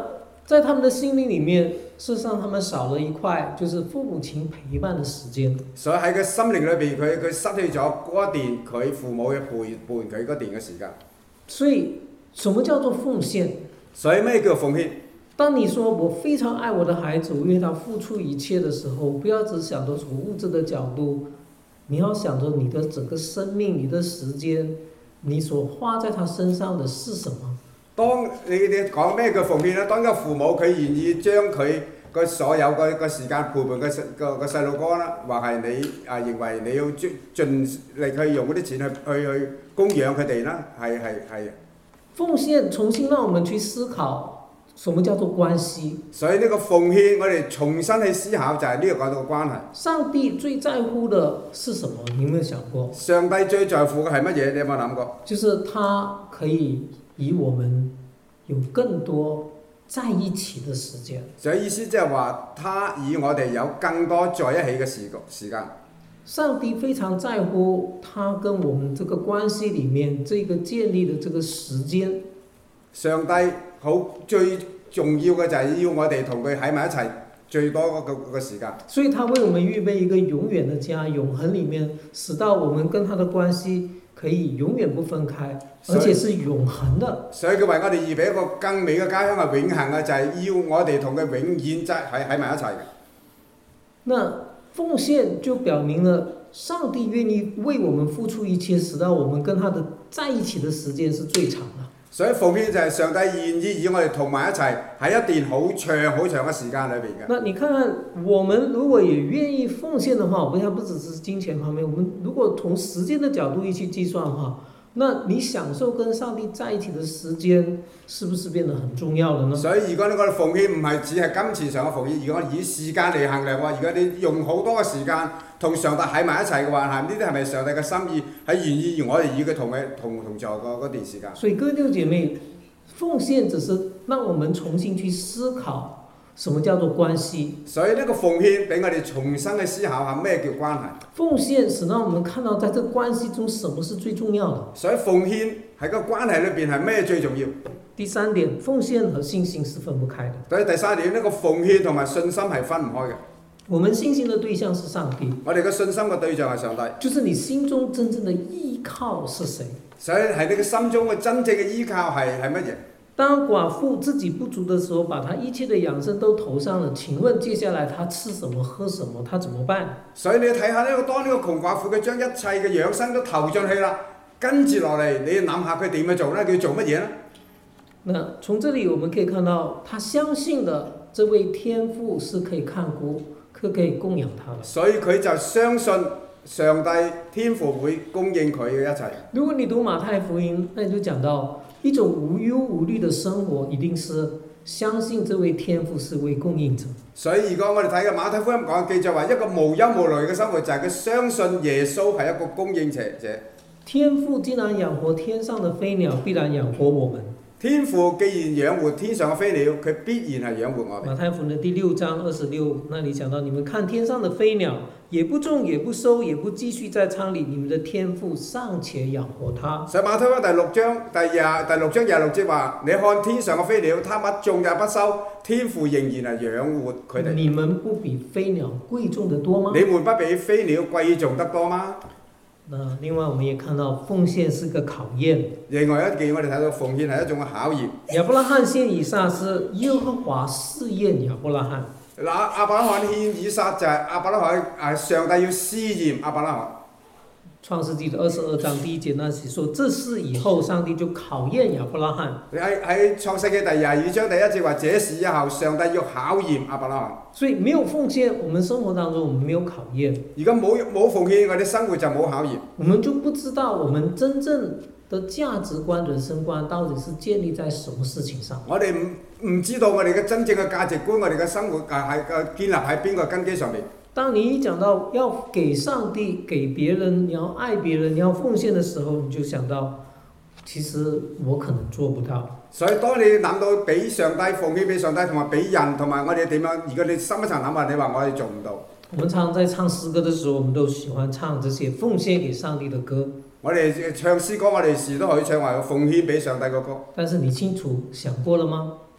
在他們的心靈裡面，事實上他們少了一塊，就是父母親陪伴的時間。 所以喺佢心靈裏邊，佢佢失去咗嗰一段佢父母嘅陪伴佢嗰段嘅時間。 所以，什麼叫做奉獻？ 所以咩叫奉獻？ 當你說我非常愛我的孩子，我為他付出一切的時候，不要只想到從物質的角度，你要想到你的整個生命、你的時間，你所花在他身上的是什麼？ 當你你講咩叫奉獻咧？當個父母佢願意將佢個所有個個時間陪伴個個個細路哥啦，或係你啊認為你要盡盡力去用嗰啲錢去去去供養佢哋啦，係係係。 奉獻重新讓我們去思考。什麼叫做關係？ 所以呢個奉獻，我哋重新去思考就係呢個講到關係。 上帝最在乎的是什麼？你有沒有想過？ 上帝最在乎嘅係乜嘢？你有冇諗過？ 就是他可以與我們有更多在一起的時間。 所以意思即係話，他與我哋有更多在一起嘅時時間。 上帝非常在乎他跟我們這個關係裡面這個建立的這個時間。 上帝好最重要嘅就係要我哋同佢喺埋一齊最多嗰個個時間。 所以他為我們預備一個永遠的家，永恆裡面，使到我們跟他的關係可以永遠不分開，而且是永恆的。 所以佢為我哋預備一個更美嘅家鄉係永恆嘅，就係要我哋同佢永遠在喺喺埋一齊嘅。 那奉獻就表明了上帝願意為我們付出一切，使到我們跟他的在一起的時間是最長的。 所以奉獻就係上帝願意與我哋同埋一齊喺一段好長好長嘅時間裏邊嘅。 那你看看，我們如果也願意奉獻的話，我們不只是金錢方面，我們如果從時間的角度一去計算的話，那你享受跟上帝在一起的時間，是不是變得很重要了呢？ 所以如果你講奉獻唔係只係金錢上嘅奉獻，如果以時間嚟衡量嘅話，如果你用好多嘅時間同上帝喺埋一齊嘅話，係呢啲係咪上帝嘅心意？係願意與我哋與佢同嘅同同在嗰段時間。 所以各位弟兄姐妹，奉獻只是讓我們重新去思考什麼叫做關係。 所以呢個奉獻俾我哋重新去思考下咩叫關係。 奉獻使讓我們看到在這個關係中什麼是最重要的。 所以奉獻喺個關係裏邊係咩最重要？ 第三點，奉獻和信心是分不開的。 所以第三點，呢個奉獻同埋信心係分唔開嘅。 我們信心的對象是上帝。 我哋嘅信心嘅對象係上帝。 就是你心中真正的依靠是誰？ 所以係你嘅心中嘅真正嘅依靠係係乜嘢？ 當寡婦自己不足的時候，把她一切的養生都投上了。請問接下來她吃什麼喝什麼，她怎麼辦？ 所以你睇下呢個當呢個窮寡婦佢將一切嘅養生都投進去啦，跟住落嚟你諗下佢點樣做呢？佢做乜嘢呢？ 那從這裡我們可以看到，他相信的這位天父是可以看顧，佢可以供養他的。 所以佢就相信上帝天父會供應佢嘅一切。 如果你讀馬太福音，那你就講到一種無憂無慮的生活，一定是相信這位天父是位供應者。 所以如果我哋睇嘅馬太福音講記載話，一個無憂無慮嘅生活就係佢相信耶穌係一個供應者。 天父既然養活天上的飛鳥，必然養活我們。 天父既然養活天上嘅飛鳥，佢必然係養活我哋。 馬太福音的第六章二十六，那裡講到：你們看天上的飛鳥，也不種，也不收，也不積蓄在倉裡，你們的天父尚且養活它。 所以馬太福音第六章第廿第六章廿六節話：你看天上嘅飛鳥，它不種也不收，天父仍然係養活佢哋。 你們不比飛鳥貴重得多嗎？ 你們不比飛鳥貴重得多嗎？ 那另外我們也看到奉獻是個考驗。 另外一件我哋睇到奉獻係一種嘅考驗。 亞伯拉罕獻以撒是耶和華試驗亞伯拉罕。 嗱，亞伯拉罕獻以撒就係亞伯拉罕係上帝要試驗亞伯拉罕。 創世記的二十二章第一節那時說，這事以後上帝就考驗亞伯拉罕。 喺喺創世記第廿二章第一節話，這事以後上帝要考驗亞伯拉罕。 所以沒有奉獻，我們生活當中我們沒有考驗。 如果冇冇奉獻，我哋生活就冇考驗。 我們就不知道我們真正的價值觀、人生觀到底是建立在什麼事情上。 我哋唔唔知道我哋嘅真正嘅價值觀，我哋嘅生活係係建立喺邊個根基上面。 當你一講到要給上帝、給別人，你要愛別人，你要奉獻的時候，你就想到，其實我可能做不到。 所以當你諗到俾上帝奉獻俾上帝，同埋俾人，同埋我哋點樣？如果你深一層諗下，你話我哋做唔到。 我們常常在唱詩歌的時候，我們都喜歡唱這些奉獻給上帝的歌。 我哋唱詩歌，我哋時都可以唱話奉獻俾上帝嘅歌。 但是你清楚想過了嗎？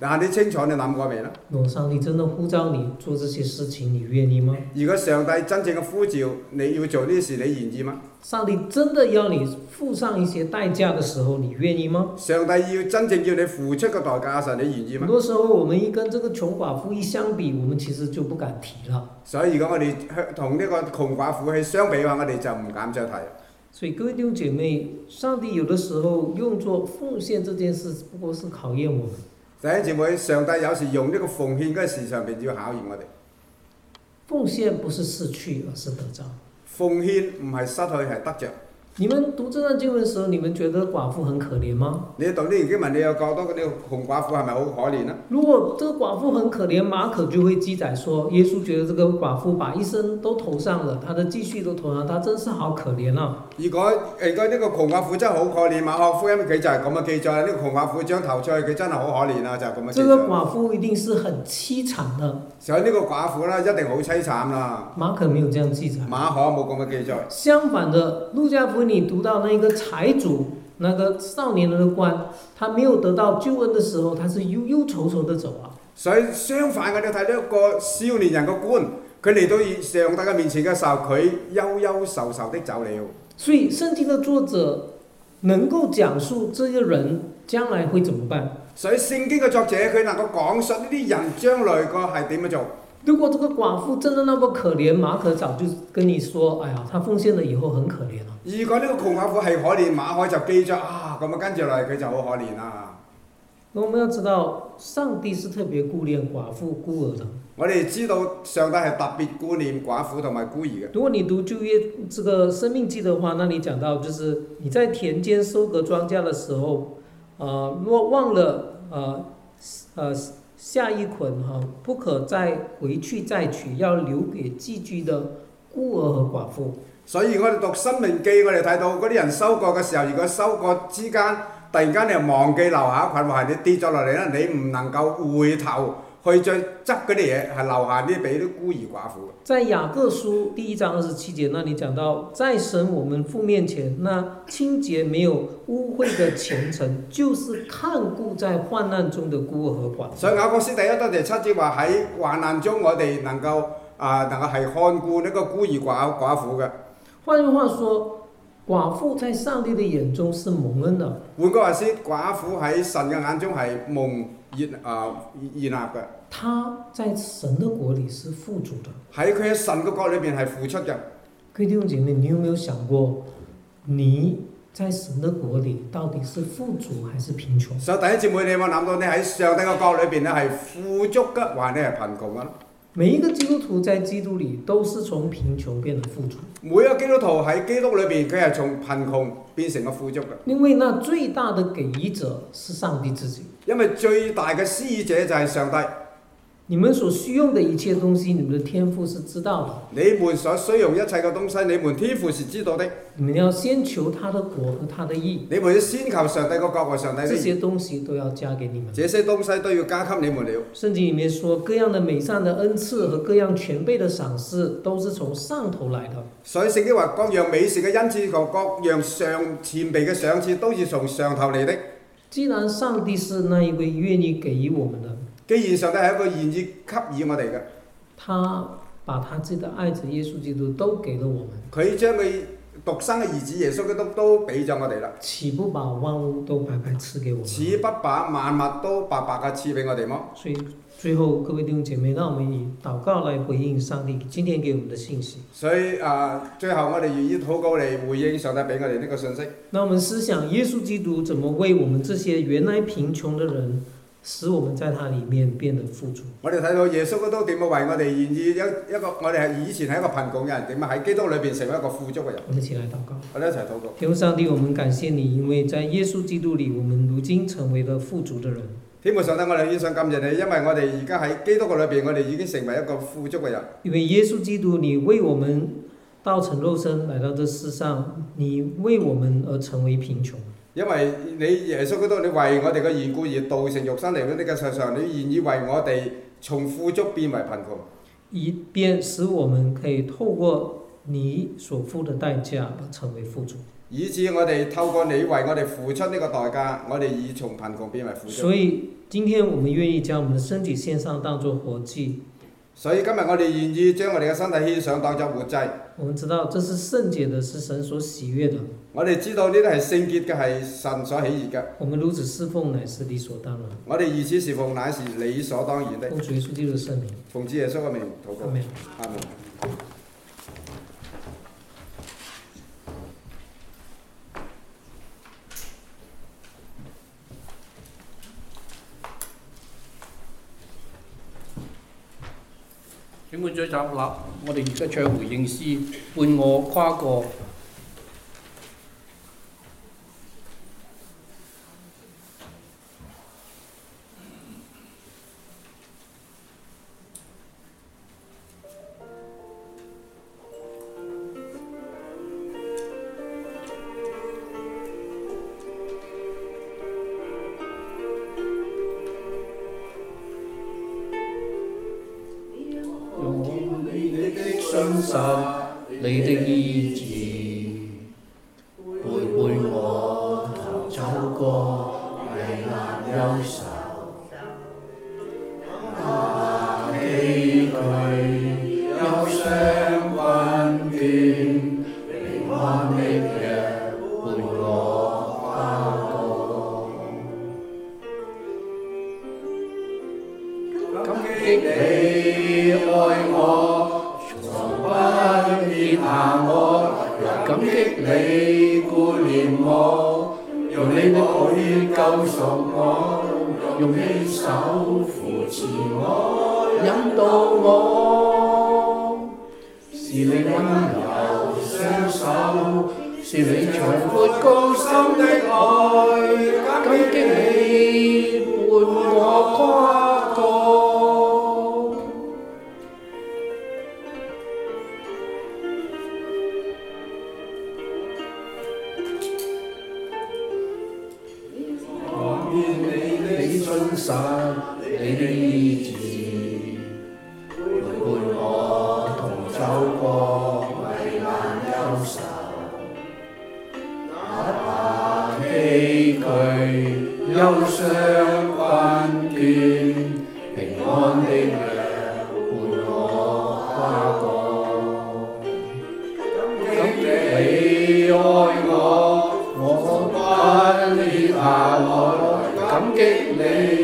但係你清楚你諗過未呢？ 如果上帝真的呼召你做這些事情，你願意嗎？ 如果上帝真正嘅呼召你要做呢啲事，你願意嗎？ 上帝真的要你付上一些代價的時候，你願意嗎？ 上帝要真正要你付出嘅代價嘅時候，你願意嗎？ 很多時候我們一跟這個窮寡婦一相比，我們其實就不敢提了。 所以如果我哋同呢個窮寡婦去相比嘅話，我哋就唔敢再提。 所以各位弟兄姐妹，上帝有的時候用作奉獻這件事，不過是考驗我們。 弟兄姊妹，上帝有時用呢個奉獻嘅事上邊要考驗我哋。 奉獻不是失去，而是得着。 奉獻唔係失去，係得着。 你們讀這段經文的時候，你們覺得寡婦很可憐嗎？ 你讀呢段經文，你又覺得嗰啲窮寡婦係咪好可憐呢？ 如果這個寡婦很可憐，馬可就會記載說，耶穌覺得這個寡婦把一生都投上了，她的積蓄都投上，她真是好可憐啊！ 如果如果呢個窮寡婦真係好可憐，馬可福音佢就係咁嘅記載，呢、這個窮寡婦將投出去，佢真係好可憐啊，就係咁嘅記載。 這個寡婦一定是很淒慘的。 所以呢個寡婦咧一定好凄慘啦。 馬可沒有這樣記載。 馬可冇咁嘅記載。相反的，路加福音你讀到那個財主，那個少年人的官，他沒有得到救恩的時候，他是憂憂愁愁的走啊。 所以相反，我哋睇到一個少年人嘅官，佢嚟到上帝嘅面前嘅時候，佢憂憂愁愁的走了。 所以聖經的作者能夠講述這個人將來會怎麼辦？ 所以聖經嘅作者佢能夠講述呢啲人將來個係點樣做。 如果這個寡婦真的那麼可憐，馬可早就跟你說，哎呀，他奉獻了以後很可憐啊。 如果呢個窮寡婦係可憐，馬可就記咗啊，咁啊跟住嚟佢就好可憐啦。 我們要知道，上帝是特別顧念寡婦孤兒的。 我哋知道上帝係特別顧念寡婦同埋孤兒嘅。 如果你讀舊約這個申命記的話，那你講到就是你在田間收割莊稼的時候，呃，若忘了呃呃下一捆哈，不可再回去再取，要留給寄居的孤兒和寡婦。 所以我哋讀申命記，我哋睇到嗰啲人收割嘅時候，如果收割之間突然間你又忘記留下一捆，或係你跌咗落嚟咧，你唔能夠回頭去再執嗰啲嘢，係留下啲俾啲孤兒寡婦。在雅各書第一章二十七節那裡講到，在神我們父面前，那清潔沒有污穢的虔誠，就是看顧在患難中的孤兒和寡婦。 所以雅各書第一章第七節話喺患難中，我哋能夠啊、呃、能夠係看顧呢個孤兒寡寡婦嘅。 換句話說，寡婦在上帝的眼中是蒙恩的。 換句話說，寡婦喺神嘅眼中係蒙悅啊悅納嘅。 他在神的國裡是富足的。 喺佢喺神嘅國裏邊係付出嘅。 各位弟兄姐妹，你有沒有想過，你在神的國裡到底是富足還是貧窮？ 所以弟兄姊妹，你有冇諗到你喺上帝嘅國裏邊咧係富足嘅，還是係貧窮啊？ 每一個基督徒在基督裡都是從貧窮變得富足。 每一個基督徒喺基督裏邊，佢係從貧窮變成個富足嘅。 因為那最大的給予者是上帝自己。 因為最大嘅施予者就係上帝。 你們所需用的一切東西，你們的天父是知道的。 你們所需用一切嘅東西，你們天父是知道的。 你們要先求他的國和他的義。 你們要先求上帝個國和上帝的義。 這些東西都要加給你們。 這些東西都要加給你們了。 聖經裡面說，各樣的美善的恩賜和各樣全備的賞賜，都是從上頭來的。 所以聖經話，各樣美善嘅恩賜和各樣上前備嘅賞賜，都是從上頭嚟的。 既然上帝是那一位願意給予我們的。 既然上帝係一個願意給予我哋嘅， 他把他自己的愛子耶穌基督都給了我們。 佢將佢獨生嘅兒子耶穌基督都俾咗我哋啦。 豈不把萬物都白白賜給我們？ 豈不把萬物都白白嘅賜俾我哋麼？ 所以最後各位弟兄姐妹，讓我們以禱告來回應上帝今天給我們的信息。 所以啊、呃，最後我哋願意禱告嚟回應上帝俾我哋呢個信息。 那我們思想耶穌基督怎麼為我們這些原來貧窮的人，使我們在他裡面變得富足。 我哋睇到耶穌基督點樣為我哋願意一一個，我哋係以前係一個貧窮嘅人，點樣喺基督裏邊成為一個富足嘅人。 我們一起來禱告。 我哋一齊禱告。 天父上帝，我們感謝你，因為在耶穌基督裡，我們如今成為了富足的人。 天父上帝，我哋獻上感謝你，因為我哋而家喺基督嘅裏邊，我哋已經成為一個富足嘅人。 因為耶穌基督，你為我們道成肉身來到這世上，你為我們而成為貧窮。 因為你耶穌基督，你為我哋嘅緣故而道成肉身嚟到呢個世上，你願意為我哋從富足變為貧窮， 以便使我們可以透過你所付的代價成為富足。 以致我哋透過你為我哋付出呢個代價，我哋已從貧窮變為富足。 所以今天我們願意將我們的身體獻上當作活祭。 所以今日我哋願意將我哋嘅身體獻上當作活祭。 我們知道這是聖潔的，是神所喜悅的。 我哋知道呢啲係聖潔嘅，係神所喜悅嘅。 我們如此侍奉乃是理所當然。 我哋如此侍奉乃是理所當然的。 奉主耶穌基督的聖名。 奉主耶穌嘅名禱告。 阿門。 阿門。 請滿咗集立，我哋而家唱回應詩，伴我跨過。信實你的醫治，陪伴我同走過危難憂愁，怕崎嶇憂傷困倦，平安的約伴我跨過，感激你愛我。撇下我，感激你顧念我，用你的寶血救贖我，用你手扶持我，引導我，是你溫柔雙手，是你長闊高深的愛，感激你伴我跨過。信實你的醫治，陪伴我同走過危難憂愁，哪怕崎嶇憂傷困倦，平安的約伴我跨過。感激你愛我，我不撇下我，感激你。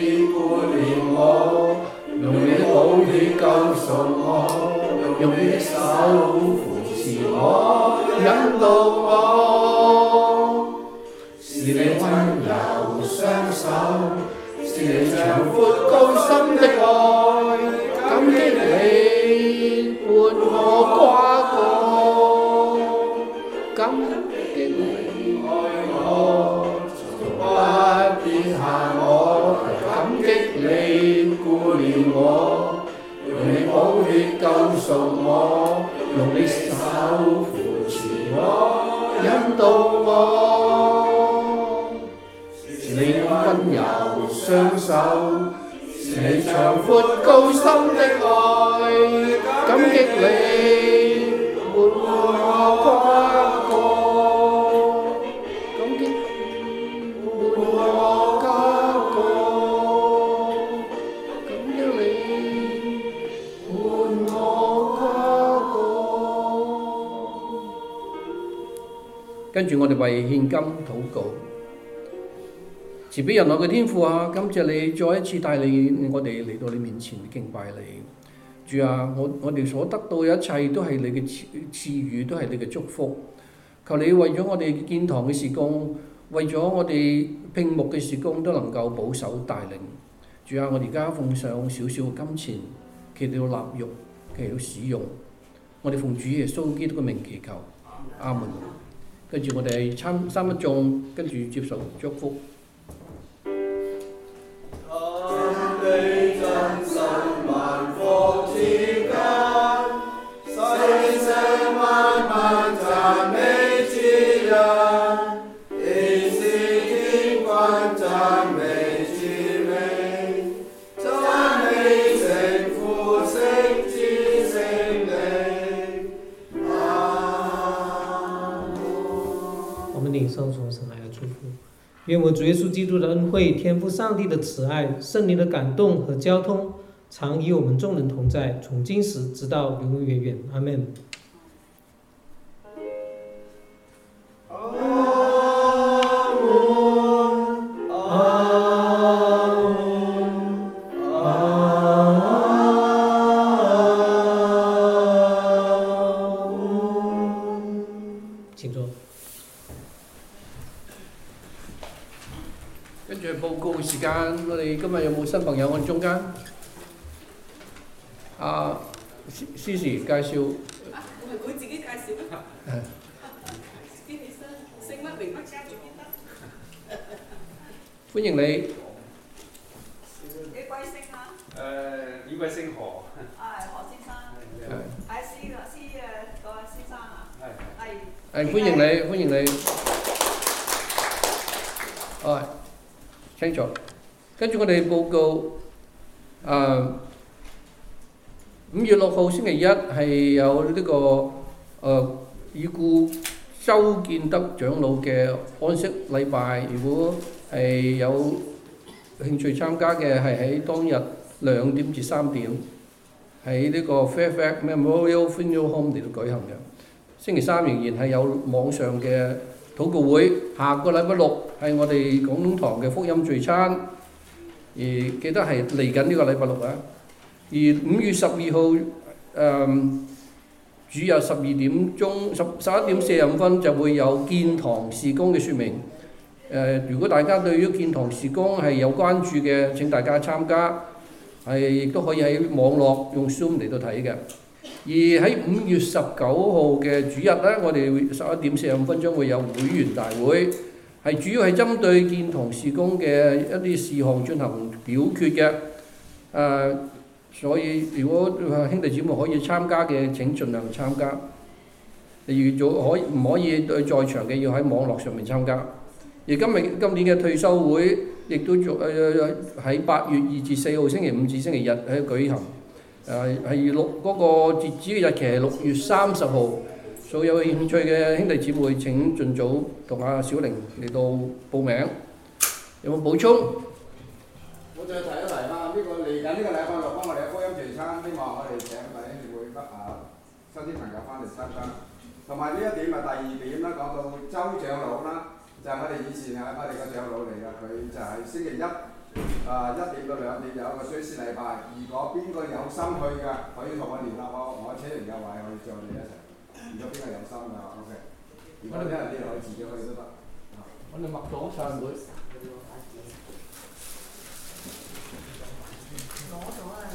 用你的寶血救贖我，用你的手扶持我，引導我，是你溫柔雙手，是你長闊高深的愛，感激你伴我跨過，感激你愛我，從不撇下我，感激你顧念我，用你寶血救贖我，用你手扶持我，引導我，是你溫柔雙手，是你長闊高深的愛，感激你伴我跨過，感激你伴我跨過。跟住我哋為獻金禱告，慈悲仁愛嘅天父啊，感謝你再一次帶領我哋嚟到你面前敬拜你。主啊，我我哋所得到嘅一切都係你嘅賜賜予，都係你嘅祝福。求你為咗我哋建堂嘅事工，為咗我哋聘牧嘅事工都能夠保守帶領。主啊，我哋而家奉上少少嘅金錢，祈禱納肉，祈禱使用。我哋奉主耶穌基督嘅名祈求，阿門。跟住我哋參三一眾，跟住接受祝福。 阿我們領受從神來的祝福。願我主耶穌基督的恩惠、天父上帝的慈愛、聖靈的感動和交通，常與我們眾人同在，從今時直到永永遠遠。阿們。 時間，我哋今日有冇新朋友？我哋中間，阿思思介紹。 啊，唔係佢自己介紹咩？自己起身，姓乜名乜家住邊得？ 歡迎你。 幾貴姓啊？ 誒，呢位姓何。 係何先生。係。係司個司誒個先生啊。係。 係。係歡迎你，歡迎你。係。清楚，跟住我哋報告，誒五月六號星期一係有呢個誒已故周建德長老嘅安息禮拜。如果係有興趣參加嘅，係喺當日兩點至三點喺呢個 Fairfax Memorial Funeral Home 嚟到舉行嘅。星期三仍然係有網上嘅禱告會，下個禮拜六係我哋廣東堂嘅福音聚餐，而記得係嚟緊呢個禮拜六啊。而五月十二號誒主日十二點鐘十十一點四十五分就會有建堂事工嘅説明。誒、呃，如果大家對於建堂事工係有關注嘅，請大家參加，係亦都可以喺網絡用 Zoom 嚟到睇嘅。而喺五月十九號嘅主日呢，我哋十一點四十五分將會有會員大會，係主要係針對建堂事工嘅一啲事項進行表決嘅。誒、呃，所以如果兄弟姊妹可以參加嘅，請盡量參加。如果可唔可以對在場嘅要喺網絡上面參加。而今日今年嘅退休會亦都做誒喺八月二至四號星期五至星期日喺度舉行。誒係六嗰個截止嘅日期係六月三十號，所有興趣嘅兄弟姊妹請盡早同阿小玲嚟到報名。有冇補充？ 我再提一提啦，呢、這個嚟緊呢個禮拜六幫我哋嘅福音聚餐，希望我哋請弟兄姊妹啊新啲朋友翻嚟參加。同埋呢一點啊，第二點啦，講到周長老啦，就係、是、我哋以前係我哋個長老嚟㗎，佢就係星期一。啊！一點到兩點有一個追思禮拜，如果邊個有心去嘅，可以同我聯絡我，我請人有位可以載你一齊。如果邊個有心嘅 ，OK。如果啲人啲可以自己去都得。 我哋默禱散會。 攞咗啊！